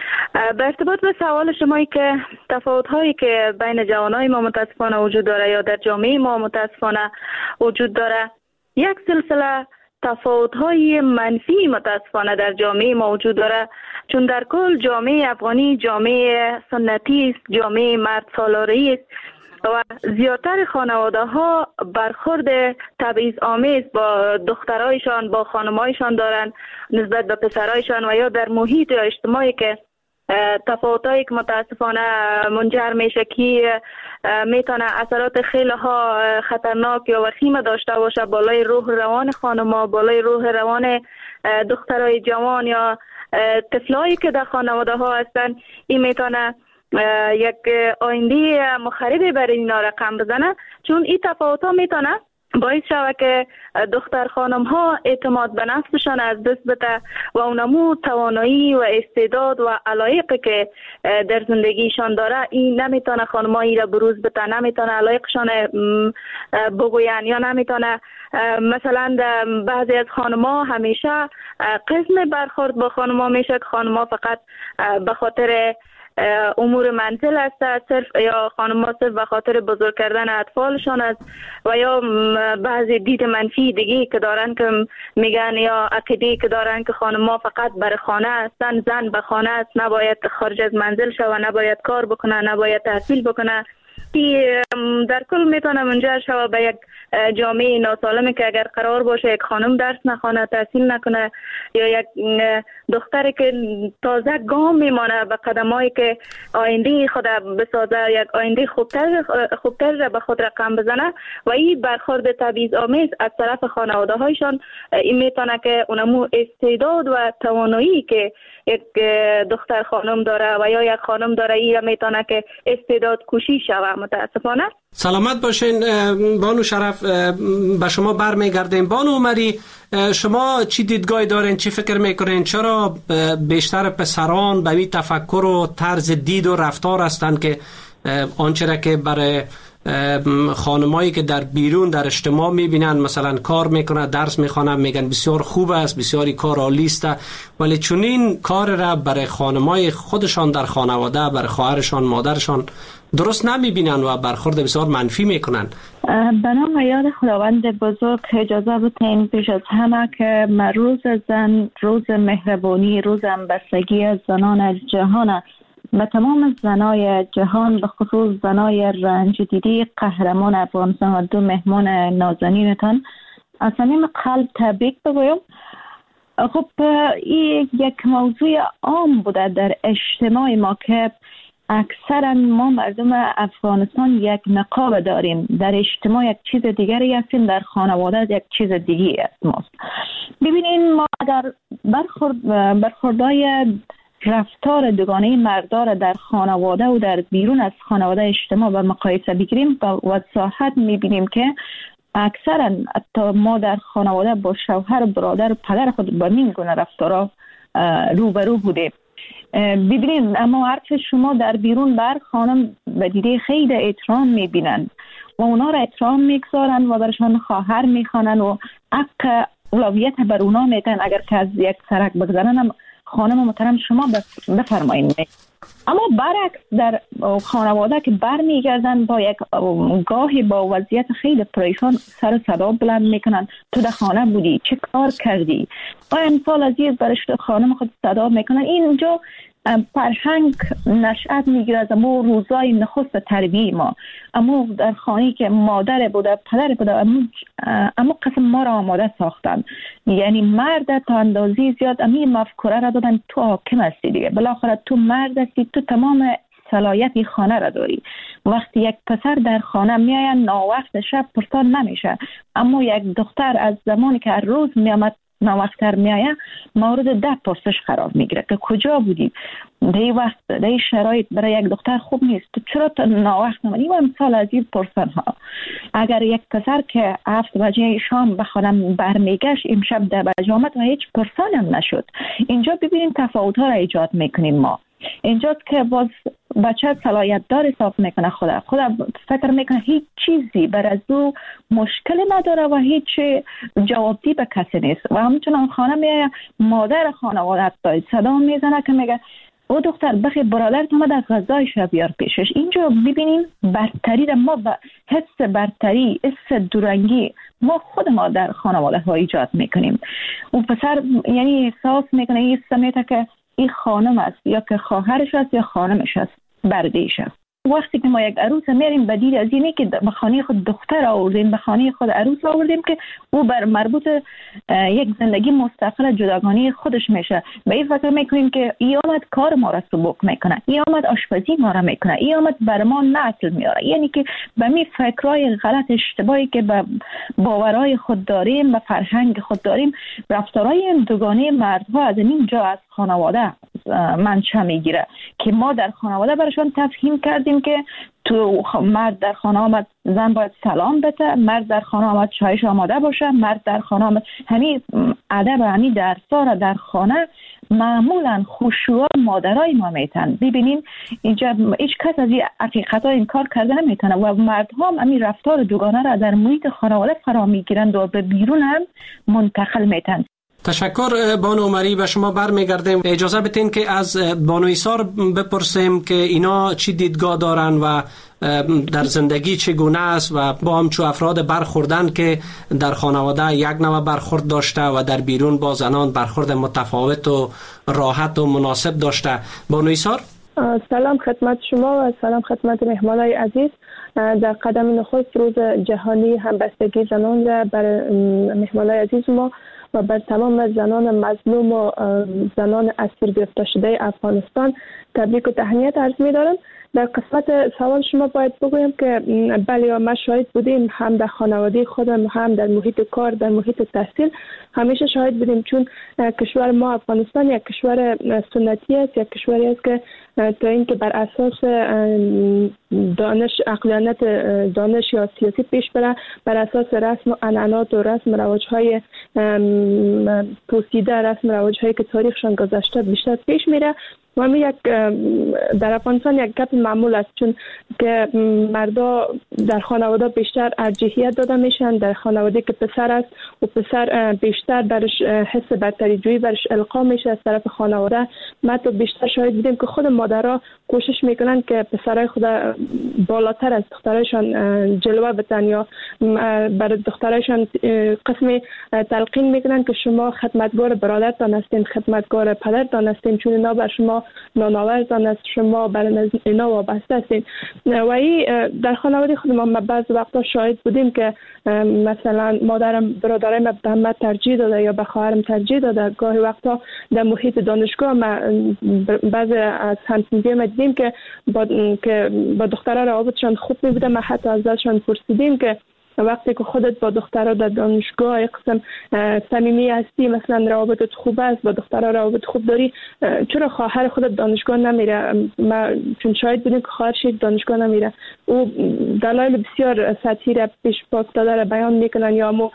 به ارتباط به سوال شمایی که تفاوت‌هایی که بین جوانای ما متاسفانه وجود داره یا در جامعه ما متاسفانه وجود داره، یک سلسله تفاوت‌های منفی متاسفانه در جامعه ما وجود داره، چون در کل جامعه افغانی جامعه سنتی است، جامعه مرد سالاری است و زیادتر خانواده ها برخورد تبعیض آمیز با دخترایشان، با خانمایشان دارند نسبت به پسرایشان و یا در محیط یا اجتماعی که تفاوتایی که متاسفانه منجر میشه که میتونه اثرات خیلی ها خطرناک یا وخیم داشته باشه بالای روح روان خانم‌ها، بالای روح روان دخترای جوان یا طفلایی که در خانواده ها هستن. این میتونه یک آینده مخربی برای اینا رقم بزنه، چون این تفاوت ها میتونه باعث شود که دختر خانم ها اعتماد به نفسشان از دست بده و اونمو توانایی و استعداد و علایقی که در زندگیشان داره این نمیتونه خانم ها را بروز بده، نمیتونه علایقشان بگوین یا نمیتونه. مثلا بعضی از خانم ها همیشه قسم برخورد با خانم ها میشه که خانم ها فقط به خاطر امور منزل است صرف یا خانم ها صرف به خاطر بزرگ کردن اطفالشان است و یا بعضی دید منفی دیگه که دارن که میگن یا عقیده که دارن که خانم ها فقط برای خانه هستن، زن به خانه است، نباید خارج از منزل شوه، نباید کار بکنه، نباید تحصیل بکنه. که در کل میتونه منجر شوه به یک جامعه ناسالمی که اگر قرار باشه یک خانم درس نخونه، تحصیل نکنه یا یک دختری که تازه گام میمانه به قدمایی که آینده خود بسازه، یک آینده خوبتر را به خود رقم بزنه و این برخورد تبعیض‌آمیز از طرف خانواده هایشان این میتونه که اونمو استعداد و توانایی که یک دختر خانم داره و یا یک خانم داره این میتونه که استعداد کشی شوه. متاسفانه. سلامت باشین بانو شرف، به شما برمیگردیم. بانو عمری، شما چی دیدگاهی دارین؟ چی فکر میکنین؟ چرا بیشتر پسران به این تفکر و طرز دید و رفتار هستند که آنچه را که برای خانمایی که در بیرون در اجتماع میبینن مثلا کار میکنه، درس میخوانه، میگن بسیار خوب است، بسیاری کار عالی است، ولی چون این کار را برای خانمای خودشان در خانواده، برای خواهرشان، مادرشان درست نمیبینن و برخورد بسیار منفی میکنن. به نام یاد خداوند بزرگ اجازه بدین پیش از همه که روز زن، روز مهربانی، روز همبستگی از زنان جهان، به تمام زنای جهان، به خصوص زنای رنج دیدی قهرمان افغانستان و دو مهمان نازنینتان از صمیم قلب تبریک بگویم. خب این یک موضوع عام بوده در اجتماع ما که اکثرا ما مردم افغانستان یک نقاب داریم، در اجتماع یک چیز دیگری هستیم، در خانواده یک چیز دیگری است. ماست ببینین ما در برخوردهای رفتار دوگانه مردار در خانواده و در بیرون از خانواده اجتماع و مقایسه بگیریم با وضاحت میبینیم که اکثرا ما در خانواده با شوهر، برادر و پدر خود با این گونه رفتارها روبرو بودیم. ببینید اما حرف شما در بیرون بر خانم به دیده خیلی احترام میبینن و اونا را احترام میگذارن و برشان خواهر میخوانن و حق اولویت بر اونا میتن. اگر که از یک سرک بگذارن خانم محترم شما بفرمایید. اما برعکس در خانواده که برمیگردن با یک گاهی با وضعیت خیلی پریشان سر صدا بلند میکنن، تو در خانه بودی، چه کار کردی، و امثال عزیز برش خانم خود صدا میکنن. اینجا فرهنگ نشأت میگیره از امو روزای نخست تربیه ما، امو در خانه که مادر بوده، پدر بوده، امو قسم ما را آماده ساختن. یعنی مرد تا اندازی زیاد امی مفکوره را دادن تو حاکم هستی دیگه، بالاخره تو مرد هستی، تو تمام صلاحیت خانه را داری. وقتی یک پسر در خانه میاید ناوقت شب پرسان نمیشه، اما یک دختر از زمانی که هر روز میامد ناوقتر میایه مورد ده پرسش قرار میگیره که کجا بودی، ده وقت ده شرایط برای یک دختر خوب نیست، تو چرا تا ناوقت نمانی و امثال از این پرسن ها. اگر یک پسر که 7 بجه شام بخوانم برمیگشت امشب 10 بجه آمد و هیچ پرسان هم نشد. اینجا ببینیم تفاوت ها را ایجاد میکنیم ما. اینجاست که باز بچه صلاحیت دار حساب میکنه، خدا فکر میکنه هیچ چیزی بر از او مشکل نداره و هیچ جوابدی به کسی نیست. و همچنان خانه میایه مادر خانواده صدا میزنه که میگه او دختر بخی برادرت اومد از غذایش را بیار پیشش. اینجا ببینیم برتری را ما به حس برتری، حس دورنگی ما خود ما در خانواده ها ایجاد میکنیم. اون پسر یعنی احساس میکنه این سمیته که این خانم است یا که خواهرش است یا خانمش است، بردیش است. وقتی که ما یک عروس میاریم بدیل از اینه که به خانه خود دختر آوردیم، به خانه خود عروس آوردیم که او بر مربوط یک زندگی مستقل جداگانه خودش میشه. به این فکر میکنیم که ای آمد کار ما را سبک میکنه، ای آمد آشپزی ما را میکنه، ای آمد بر ما نسل میاره. یعنی که به می فکرای غلط اشتباهی که به باورهای خود داریم، به فرهنگ خود داریم، رفتارهای دوگانه مردها از این جا از خانواده منشأ میگیره که ما در خانواده برشان تفهیم کردیم که تو مرد در خانه آمد زن باید سلام بده، مرد در خانه آمد چایش آماده باشه، مرد در خانه آمد همین ادب همین درس‌ها را در خانه معمولا خشوع مادرای ما میتن. ببینین اینجا هیچ کس از این حقیقت ها انکار کرده نمیتونه و مردها هم همین رفتار دوگانه را در محیط خانواده فرا میگیرند و به بیرون هم منتقل میتن. تشکر بانو عمری. به شما برمیگردیم. اجازه بدین که از بانو ایثار بپرسیم که اینا چی دیدگاه دارن و در زندگی چگونه است و با همچو افراد برخوردن که در خانواده یک نوع برخورد داشته و در بیرون با زنان برخورد متفاوت و راحت و مناسب داشته. بانو ایثار، سلام خدمت شما و سلام خدمت مهمانای عزیز. در قدم نخست روز جهانی همبستگی زنان را بر مهمانای عزیز ما و بر تمام زنان مظلوم و زنان اسیر گرفته شده افغانستان تبریک و تهنیت عرض می‌دارم. در قسمت سوال شما باید بگویم که بله ما شاهد بودیم، هم در خانواده خودم هم در محیط کار، در محیط تحصیل همیشه شاهد بودیم، چون کشور ما افغانستان یک کشور سنتی است، یک کشوری است که تا اینکه بر اساس دانش عقلانیت دانش یا سیاسی پیش بره، بر اساس رسم و عنعنات و رسم رواج‌های پوسیده، رسم رواج‌هایی که تاریخشان گذشته بیشتر پیش میره. و می یک در افغانستان یک گپ معمول است، چون که مردا در خانواده بیشتر ارجحیت داده میشن. در خانواده که پسر است و پسر بیشتر برش حس برتری جویی برش القا میشه از طرف خانواده. ما تو بیشتر شاهد بودیم که خود مادرها کوشش میکنن که پسرای خود بالاتر از دخترایشان جلوه بدن یا برای دخترایشان قسمی تلقین میکنن که شما خدمتگار برادرتان هستین، خدمتگار پدرتان هستین، چون اینا بر شما نانآورتان است، شما برای اینا وابسته هستین. و این در خانواده خود ما بعض وقتا شاهد بودیم که مثلا مادرم برادرم به من ترجیح داده یا به خواهرم ترجیح داده. گاهی وقتا در محیط دانشگاه ما بعضی از همسنجی ما دیدیم که با دخترها روابطشان خوب میبوده. ما حتی از ازشان پرسیدیم که وقتی که خودت با دخترها در دانشگاه قسم صمیمی هستی، مثلا روابطت خوب است، با دخترها روابط خوب داری، چرا خواهر خودت دانشگاه نمیره؟ ما چون شاهد بودیم که خواهرش دانشگاه نمیره. او دلایل بسیار سطحی را پیش پا افتاده را بیان میکنن، یا مو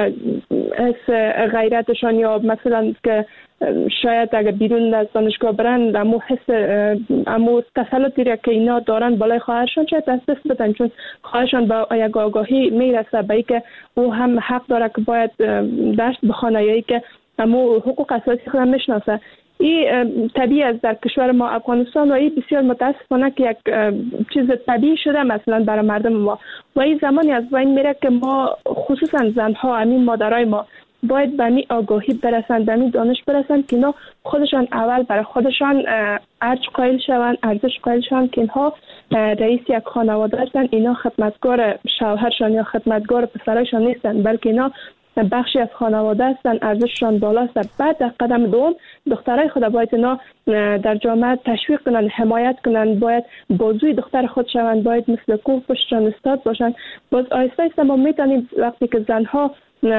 حس غیرتشان، یا مثلا که شاید اگر بیرون از دانشگاه برن امو تسلطی را که اینا دارن بالای خواهرشان شاید دست بدن، چون خواهرشان با یک آگاهی میرسه به که او هم حق داره که باید درس بخونه یا که امو حقوق اساسی خودم میشناسه. این طبیعی است در کشور ما افغانستان و این بسیار متاسفانه که یک چیز طبیعی شده مثلا برای مردم ما. و این زمانی از بین میره که ما خصوصا زنها، همین مادرای ما باید به می آگاهی برسند، به می دانش برسند که اینا خودشان اول برای خودشان ارج قائل شوند، ارزش قائل شوند که اینها رئیس یک خانواده هستند، اینا خدمتگار شوهرشان یا خدمتگار پسرایشان نیستند، بلکه اینا بخشی از خانواده هستند، ارزششان بالاست. بعد در قدم دوم دخترای خود باید اینا در جامعه تشویق کنند، حمایت کنند، باید بازوی دختر خود شوند، باید مثل کوه پشتشان استاد باشند. باز آیسته آیسته ما میتونیم وقتی که زنها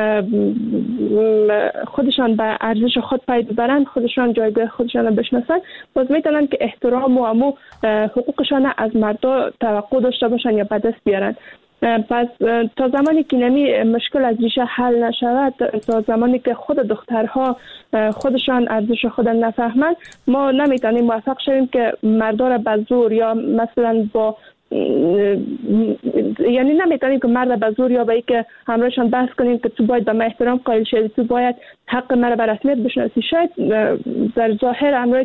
خودشان به ارزش خود پای ببرند، خودشان جایگاه خودشان را بشناسند، باز میتونن که احترام و امو حقوقشان از مردا توقع داشته باشند یا به دست بیارند. پس تا زمانی که نمی مشکل از ریشه حل نشود، تا زمانی که خود دخترها خودشان ارزش خود نفهمند، ما نمیتونیم موفق شویم که مردا را به زور یا مثلا با یعنی نمیتونیم که مرد به زور یا به ای که همراهشان بحث کنیم که تو باید به من احترام قائل شدی، تو باید حق مرا به رسمیت بشناسی. شاید در ظاهر امروز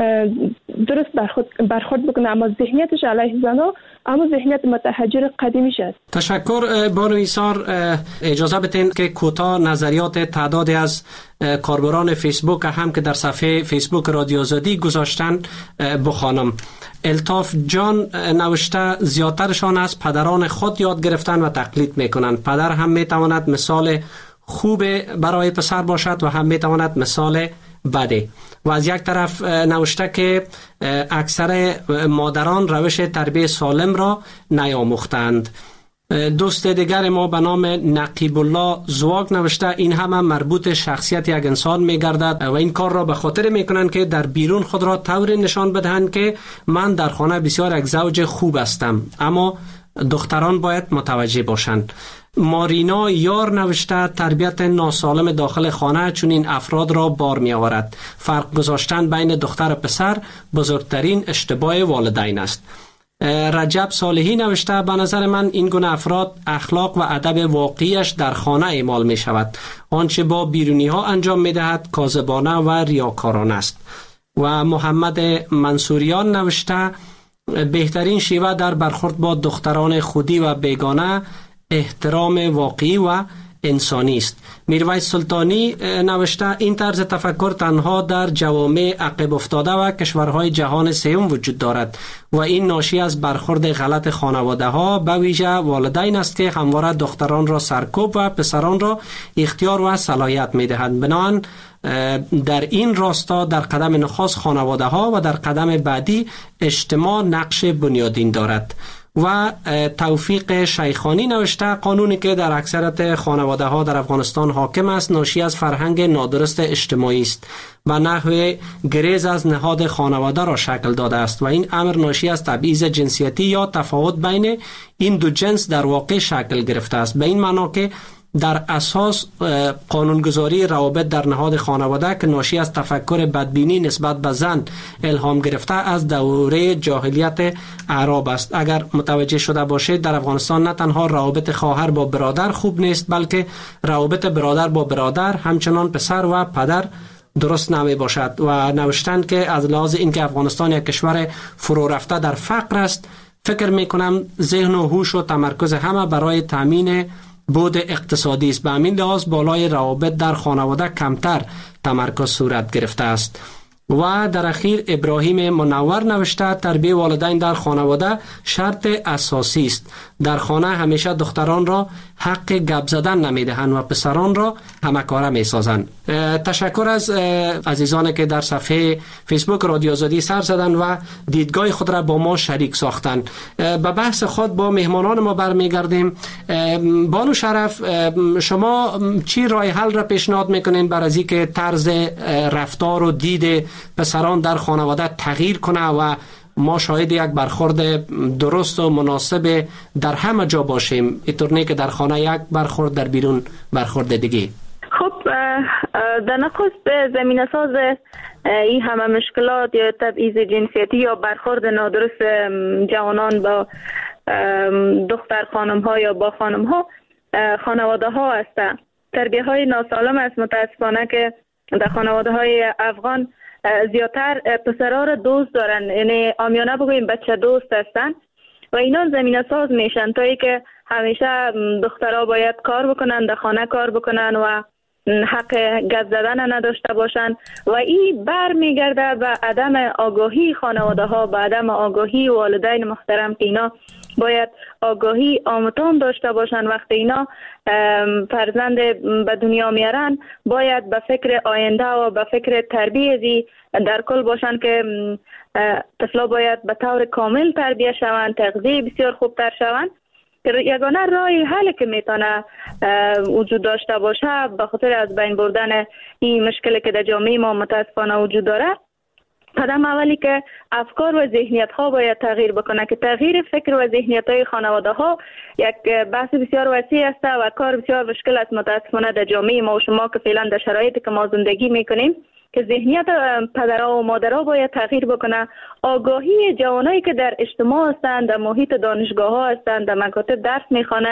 درست برخورد بکنه، اما ذهنیتش علیه زنها اما ذهنیت متحجر قدیمیش است. تشکر. بانو ایثار، اجازه بدین که کوتاه نظریات تعدادی از کاربران فیسبوک هم که در صفحه فیسبوک رادیو آزادی گذاشتن بخوانم. الطاف جان نوشته زیادترشان از پدران خود یاد گرفتن و تقلید میکنند. پدر هم میتواند مثال خوب برای پسر باشد و هم میتواند مثال بده. و از یک طرف نوشته که اکثر مادران روش تربیت سالم را نیاموختند. دوست دیگر ما به نام نقیب الله زواگ نوشته این همه مربوط شخصیت یک انسان میگردد و این کار را به خاطر میکنند که در بیرون خود را طوری نشان بدهند که من در خانه بسیار یک زوج خوب هستم، اما دختران باید متوجه باشند. مارینا یار نوشته تربیت ناسالم داخل خانه چون این افراد را بار می آورد. فرق گذاشتن بین دختر و پسر بزرگترین اشتباه والدین است. رجب صالحی نوشته به نظر من این گونه افراد اخلاق و ادب واقعیش در خانه اعمال می شود. آنچه با بیرونی ها انجام می دهد کاذبانه و ریاکارانه است. و محمد منصوریان نوشته بهترین شیوه در برخورد با دختران خودی و بیگانه احترام واقعی و انسانی است. میرویس سلطانی نوشته این طرز تفکر تنها در جوامع عقب افتاده و کشورهای جهان سوم وجود دارد و این ناشی از برخورد غلط خانواده ها به ویژه والدین است که همواره دختران را سرکوب و پسران را اختیار و صلاحیت میدهند. بنابراین در این راستا در قدم نخست خانواده ها و در قدم بعدی اجتماع نقش بنیادین دارد. و توفیق شیخانی نوشته قانونی که در اکثریت خانواده ها در افغانستان حاکم است ناشی از فرهنگ نادرست اجتماعی است و نحوه گریز از نهاد خانواده را شکل داده است و این امر ناشی از تبعیض جنسیتی یا تفاوت بین این دو جنس در واقع شکل گرفته است، به این معنا که در اساس قانونگذاری روابط در نهاد خانواده که ناشی از تفکر بدبینی نسبت به زن الهام گرفته از دوره جاهلیت اعراب است. اگر متوجه شده باشید در افغانستان نه تنها روابط خواهر با برادر خوب نیست بلکه روابط برادر با برادر همچنان پسر و پدر درست نمی باشد و نوشتند که از لحاظ اینکه افغانستان یک کشور فرو رفته در فقر است فکر می کنم ذهن و هوش و تمرکز همه برای تامین بود اقتصادی است. به همین لحاظ بالای روابط در خانواده کمتر تمرکز صورت گرفته است. و در اخیر ابراهیم منور نوشته تربیت والدین در خانواده شرط اساسی است. در خانه همیشه دختران را حق گپ زدن نمیدهند و پسران را همکاره میسازند. تشکر از عزیزانی که در صفحه فیسبوک رادیو آزادی سر زدند و دیدگاه خود را با ما شریک ساختند. به بحث خود با مهمانان ما برمیگردیم. بانو شرف، شما چی راه حل را پیشنهاد میکنین برای اینکه طرز رفتار و دید پسران در خانواده تغییر کنه و ما شاهد یک برخورد درست و مناسب در همه جا باشیم، اینطور که در خانه یک برخورد در بیرون برخورد دیگه؟ خب در نخست زمینه ساز این همه مشکلات یا تبعیض جنسیتی یا برخورد نادرست جوانان با دختر خانم ها یا با خانم ها خانواده ها هستند. تربیه های ناسالم است متاسفانه که در خانواده های افغان زیادتر پسرها را دوست دارن، یعنی عامیانه بگوییم بچه دوست هستن و اینا زمینه ساز میشن تا ای که همیشه دخترها باید کار بکنن، در خانه کار بکنن و حق گپ زدن نداشته باشن و این بر میگرده به عدم آگاهی خانواده ها، به عدم آگاهی والدین محترم که اینا باید آگاهی آمتان داشته باشن. وقتی اینا فرزند به دنیا میارن باید به فکر آینده و به فکر تربیتی در کل باشن که طفلا باید به طور کامل تربیه شوند، تغذیه بسیار خوبتر شوند. یگانه راه حلی که میتونه وجود داشته باشه به خاطر از بین بردن این مشکلی که در جامعه ما متاسفانه وجود داره، قدم اولی که افکار و ذهنیت ها باید تغییر بکنه که تغییر فکر و ذهنیت های خانواده ها یک بحث بسیار وسیع است و کار بسیار مشکل است متاسفانه در جامعه ما و شما که فعلا در شرایطی که ما زندگی میکنیم که ذهنیت پدرها و مادرها باید تغییر بکنه. آگاهی جوانایی که در اجتماع هستند، در محیط دانشگاه ها هستند، در مکاتب درس میخوانند،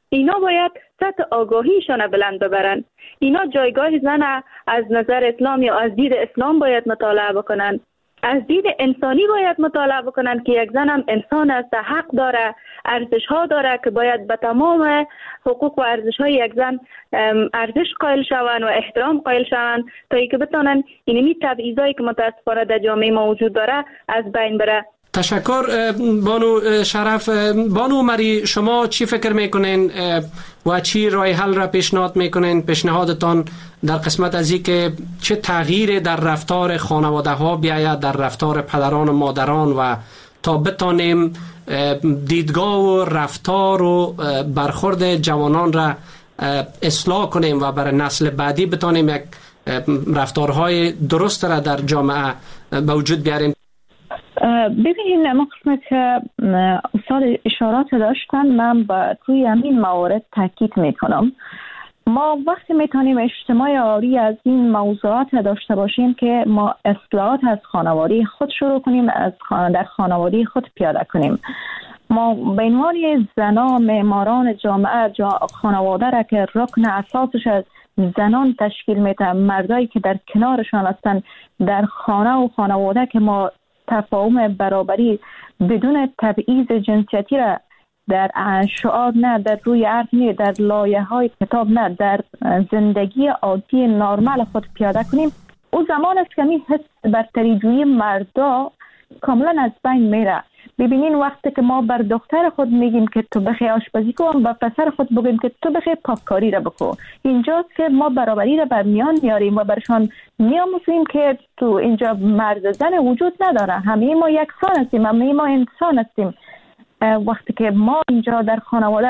اینا باید سطح آگاهیشان بلند ببرن. اینا جایگاه زن از نظر اسلام یا از دید اسلام باید مطالعه بکنن. از دید انسانی باید مطالعه بکنن که یک زن هم انسان است، حق داره، ارزش ها داره که باید به تمام حقوق و ارزش های یک زن ارزش قائل شوند و احترام قائل شوند تا اینکه بتونن اینمی تبعیضایی که متاسفانه در جامعه ما وجود داره از بین بره. تشکر بانو شرف. بانو مری، شما چی فکر میکنین و چی راه حل را پیشنهاد میکنین؟ پیشنهادتان در قسمت از این که چه تغییر در رفتار خانواده ها بیاید، در رفتار پدران و مادران، و تا بتانیم دیدگاه و رفتار و برخورد جوانان را اصلاح کنیم و برای نسل بعدی بتانیم یک رفتارهای درست را در جامعه به وجود بیاریم. ببینید، ما قسمت که استاد اشارات داشتن من با روی همین موارد تاکید میکنم. ما وقتی میتونیم اجتماع عالی از این موضوعات داشته باشیم که ما اصلاحات از خانواده خود شروع کنیم، از در خانواده خود پیاده کنیم. ما به عنوان زنان معماران جامعه خانواده را که رکن اساسش از زنان تشکیل میده، مردایی که در کنارشان هستند در خانه و خانواده که ما تفاهم برابری بدون تبعیض جنسیتی را در شعار نه، در روی عرض نه، در لایه های کتاب نه، در زندگی عادی نرمال خود پیاده کنیم، او زمان است که می حس برتری جویی مردا کاملا از بین میره. ببینین وقتی که ما بر دختر خود میگیم که تو بخی آشپزی کن، با پسر خود بگیم که تو بخی پاککاری را بکن، اینجاست که ما برابری را بر میان میاریم و برشان میاموزیم که تو اینجا مرد زن وجود نداره، همه ما یکسان هستیم، همه ما انسان هستیم. وقتی که ما اینجا در خانواده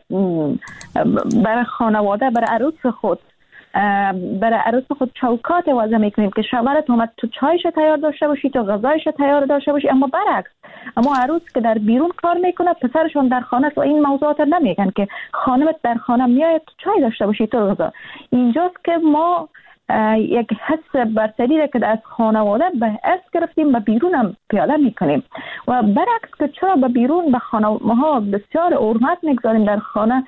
برای خانواده برای عروس خود چوکات وضع میکنیم که شوهرت اومد تو چایش تیار داشته باشی، تو غذایش تیار داشته باشی، اما برعکس اما عروس که در بیرون کار میکنه پسرشون در خانه است و این موضوعات نمیگن که خانمت در خانه میاد تو چای داشته باشی، تو غذا. اینجاست که ما یک حس برتری را که از خانواده به حس گرفتیم به بیرون هم پیاده میکنیم و برعکس که چرا به بیرون به خانواده ها بسیار حرمت میگذاریم، در خانه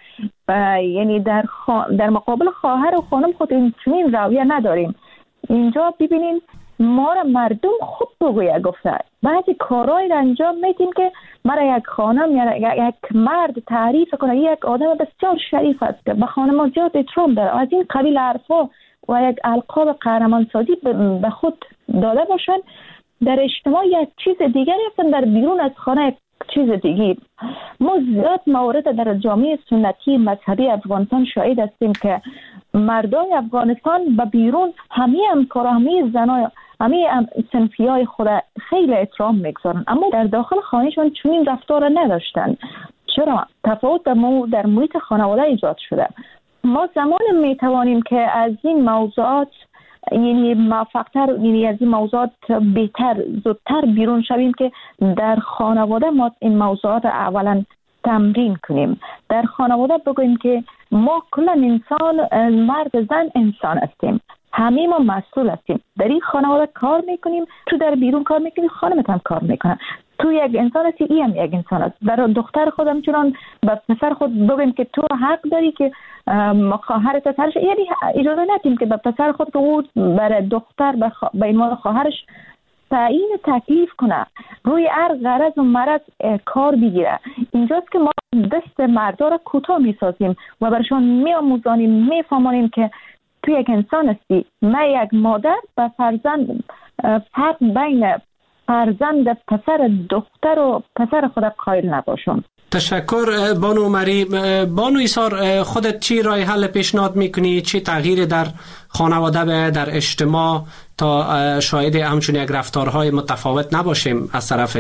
یعنی در مقابل خواهر و خانم خود این چنین رویه نداریم. اینجا ببینین ما را مردم خوب بگویه گفته، بعضی کارهایی را انجام میدیم که مرا یک خانم یا یک مرد تعریف کنه یک آدم بسیار شریف است که به خانم زیاد احترام داره، از این قبیل حرفا و یک القاب قهرمانسازی به خود داده باشن، در اجتماع یک چیز دیگری هستن، در بیرون از خانه یک چیز دیگری. ما زیاد موارد در جامعه سنتی مذهبی افغانستان شاهد هستیم که مردای افغانستان به بیرون همه همکارا، همه زنای، همه صنفی های خود خیلی احترام میگذارن، اما در داخل خانهشون چنین رفتار نداشتن. چرا؟ تفاوت در محیط خانواده ایجاد شده. ما زمان میتوانیم که از این موضوعات یعنی موفق‌تر، یعنی از این موضوعات بهتر زودتر بیرون شویم که در خانواده ما این موضوعات اولا تمرین کنیم. در خانواده بگوییم که ما کلا انسان، مرد زن انسان هستیم، همه ما مسئول هستیم، در این خانواده کار میکنیم، تو در بیرون کار میکنیم، خانمت هم کار میکنه، تو یک انسان هستی، این هم یک انسان است. برای دختر خودم چنان به پسر خود بگیم که تو حق داری که خواهرت ترش، یعنی اجازه ندیم که به پسر خود که او برای دختر به عنوان خواهرش تعیین تکلیف کنه، روی هر غرض و مرض کار بگیره. اینجاست که ما دست مردا را کوتاه میسازیم و برشان میآموزانیم، میفهمانیم که تو یک انسان هستی. من یک مادر به فرزند فرق بین فرزند پسر دختر و پسر خود قائل نباشم. تشکر بانو مری. بانو ایثار، خودت چی راه حل پیشنهاد میکنی؟ چی تغییر در خانواده به در اجتماع تا شاهد همچون یک رفتارهای متفاوت نباشیم از طرف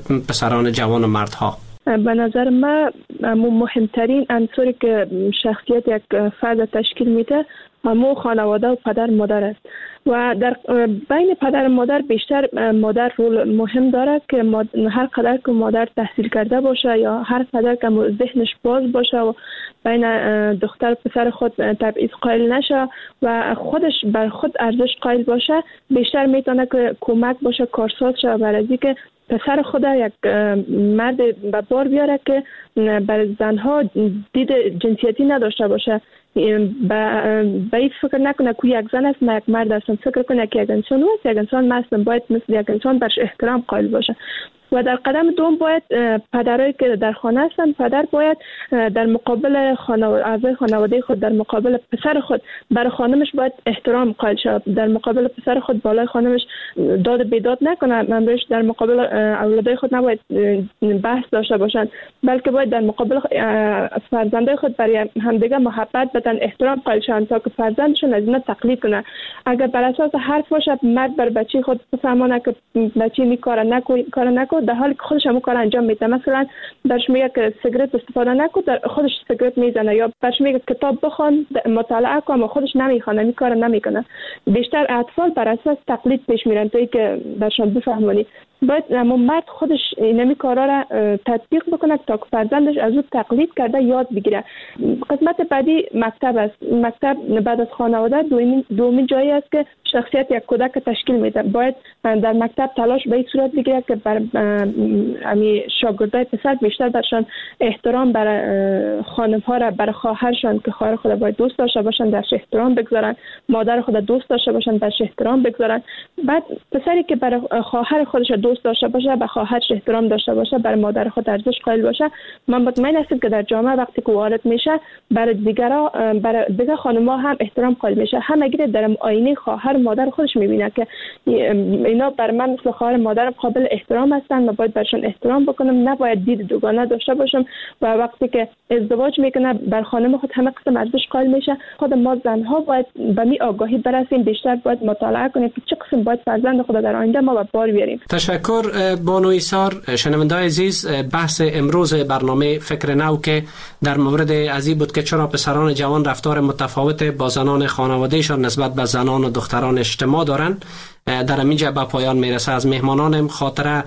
پسران جوان و مردها؟ به نظر من مهمترین عنصری که شخصیت یک فرد تشکیل میده همون خانواده و پدر مادر است و در بین پدر و مادر بیشتر مادر رول مهم داره که هر قدر که مادر تحصیل کرده باشه یا هر قدر که ذهنش باز باشه و بین دختر و پسر خود تبعیض قائل نشه و خودش بر خود ارزش قائل باشه، بیشتر میتونه که کمک باشه، کارساز شه برای اینکه پسر خود یک مرد به بار بیاره که برای زنها دید جنسیتی نداشته باشه، به این فکر نکنه که یک زن است من یک مرد هستم، فکر کنه که یک انسان است، یک انسان مثلا باید مثل یک انسان برش احترام قائل باشه. و در قدم دوم باید پدرایی که در خانه هستند، پدر باید در مقابل اعضای خانواده خود، در مقابل پسر خود برای خانمش باید احترام قائل شود، در مقابل پسر خود بالای خانمش داد بیداد نکنه، منظورش در مقابل اولادای خود نباید بحث داشته باشند، بلکه باید در مقابل فرزندای خود برای همدیگه محبت بدن، احترام قائل شوند تا که فرزندشون از اینا تقلید کنه. اگر بر اساس حرف باشه مرد بر بچه خود بفهمونه که بچه می کار نکو در حالی که خودش هم کار انجام میده، مثلا برش میگه که سیگرت استفاده نکن، در خودش سیگرت میزنه، یا برش میگه کتاب بخوان مطالعه کن و خودش نمیخونه، این کار نمیکنه. بیشتر اطفال بر اساس تقلید پیش میرن تا اینکه برشان بفهمونی. باید مرد خودش اینمی کارا را تطبیق بکنه تا که فرزندش از او تقلید کرده یاد بگیره. قسمت بعدی مکتب است. مکتب بعد از خانواده دومین جایی است که شخصیت یک کودک تشکیل میده. باید در مکتب تلاش به این صورت بگیره که بر شاگردای پسر بیشتر برشان احترام برای خانم‌ها را، برای خواهرشان که خواهر خود باید دوست داشته باشن درش احترام بگذارن، مادر خود دوست داشته باشن درش احترام بگذارن. بعد پسری که برای خواهر خودش دوست داشته باشه، به خواهرش احترام داشته باشه، برای مادر خود ارزش قائل باشه، من مطمئن هستم که در جامعه وقتی که وارد میشه برای دیگر خانم‌ها هم احترام قائل میشه. هم اگر در آینه خواهر مادر خودش میبینه که اینا برای من مثل خواهر مادرم قابل احترام هستن، من باید برشون احترام بکنم، نباید دید دوگانه داشته باشم. و وقتی که ازدواج میکنه بر خانم خود همه قسم ارزش قائل میشه. خود ما زنها باید به می آگاهی برسیم، بیشتر باید مطالعه کنیم که چه قسم باید فرزند خود در آینده ما به بار بیاریم. تشکر بانو ایثار. شنونده‌های عزیز، بحث امروز برنامه فکر نو که در مورد ازی بود که چرا پسران جوان رفتار متفاوت با زنان خانوادهشان نسبت به زنان و دختران اجتماع دارند، در اینجا به پایان میرسه. از مهمانانم خاطره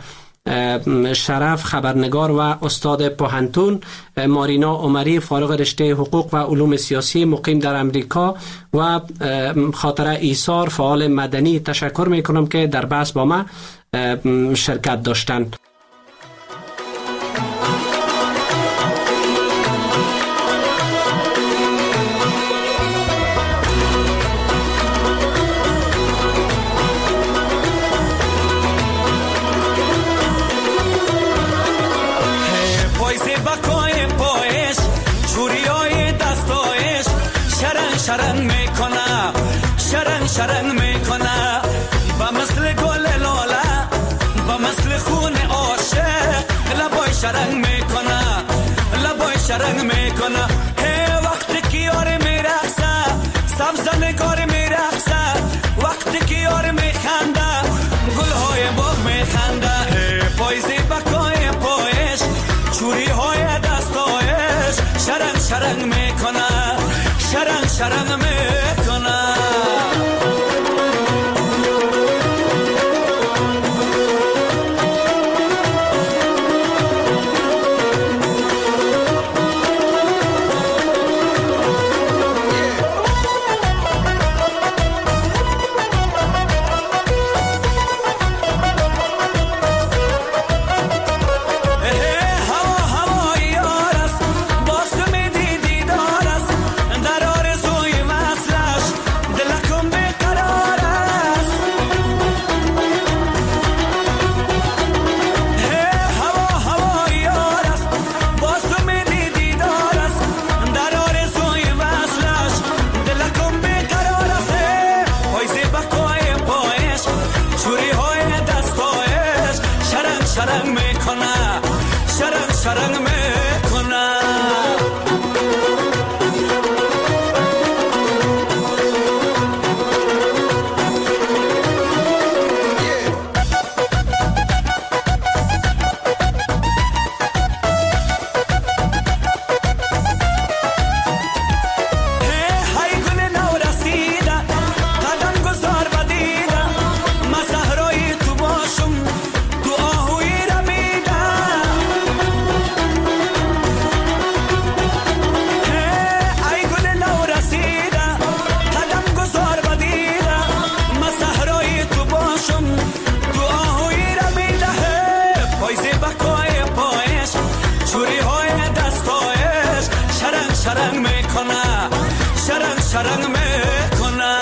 شرف خبرنگار و استاد پوهنتون، مارینا عمری فارغ رشته حقوق و علوم سیاسی مقیم در امریکا و خاطره ایثار فعال مدنی تشکر میکنم که در بحث با ما شرکت داشتند. شرنگ میکنه با مثل گل لاله، با مثل خون عاشق، لبای شرنگ میکنه، لبای شرنگ میکنه. وقتی که یار میرقصه سبز نگار میرقصه، وقتی که یار میخنده گلهای باغ میخنده. پایزی بکای پایش، چوری های دستایش، شرنگ شرنگ میکنه، شرنگ شرنگ میکنه. شرنگ میکنه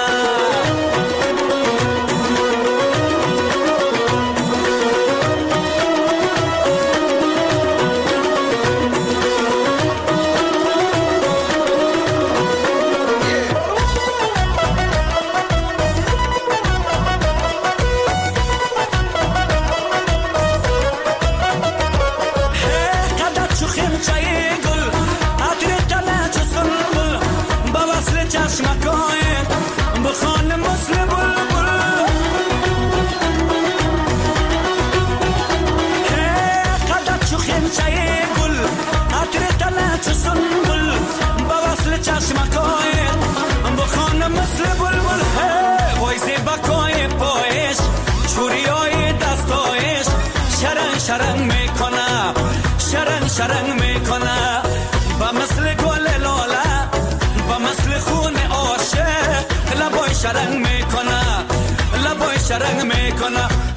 شرنگ میکنه شرنگ میکنه با مثل گل لاله با مثل خون عاشق لبای شرنگ میکنه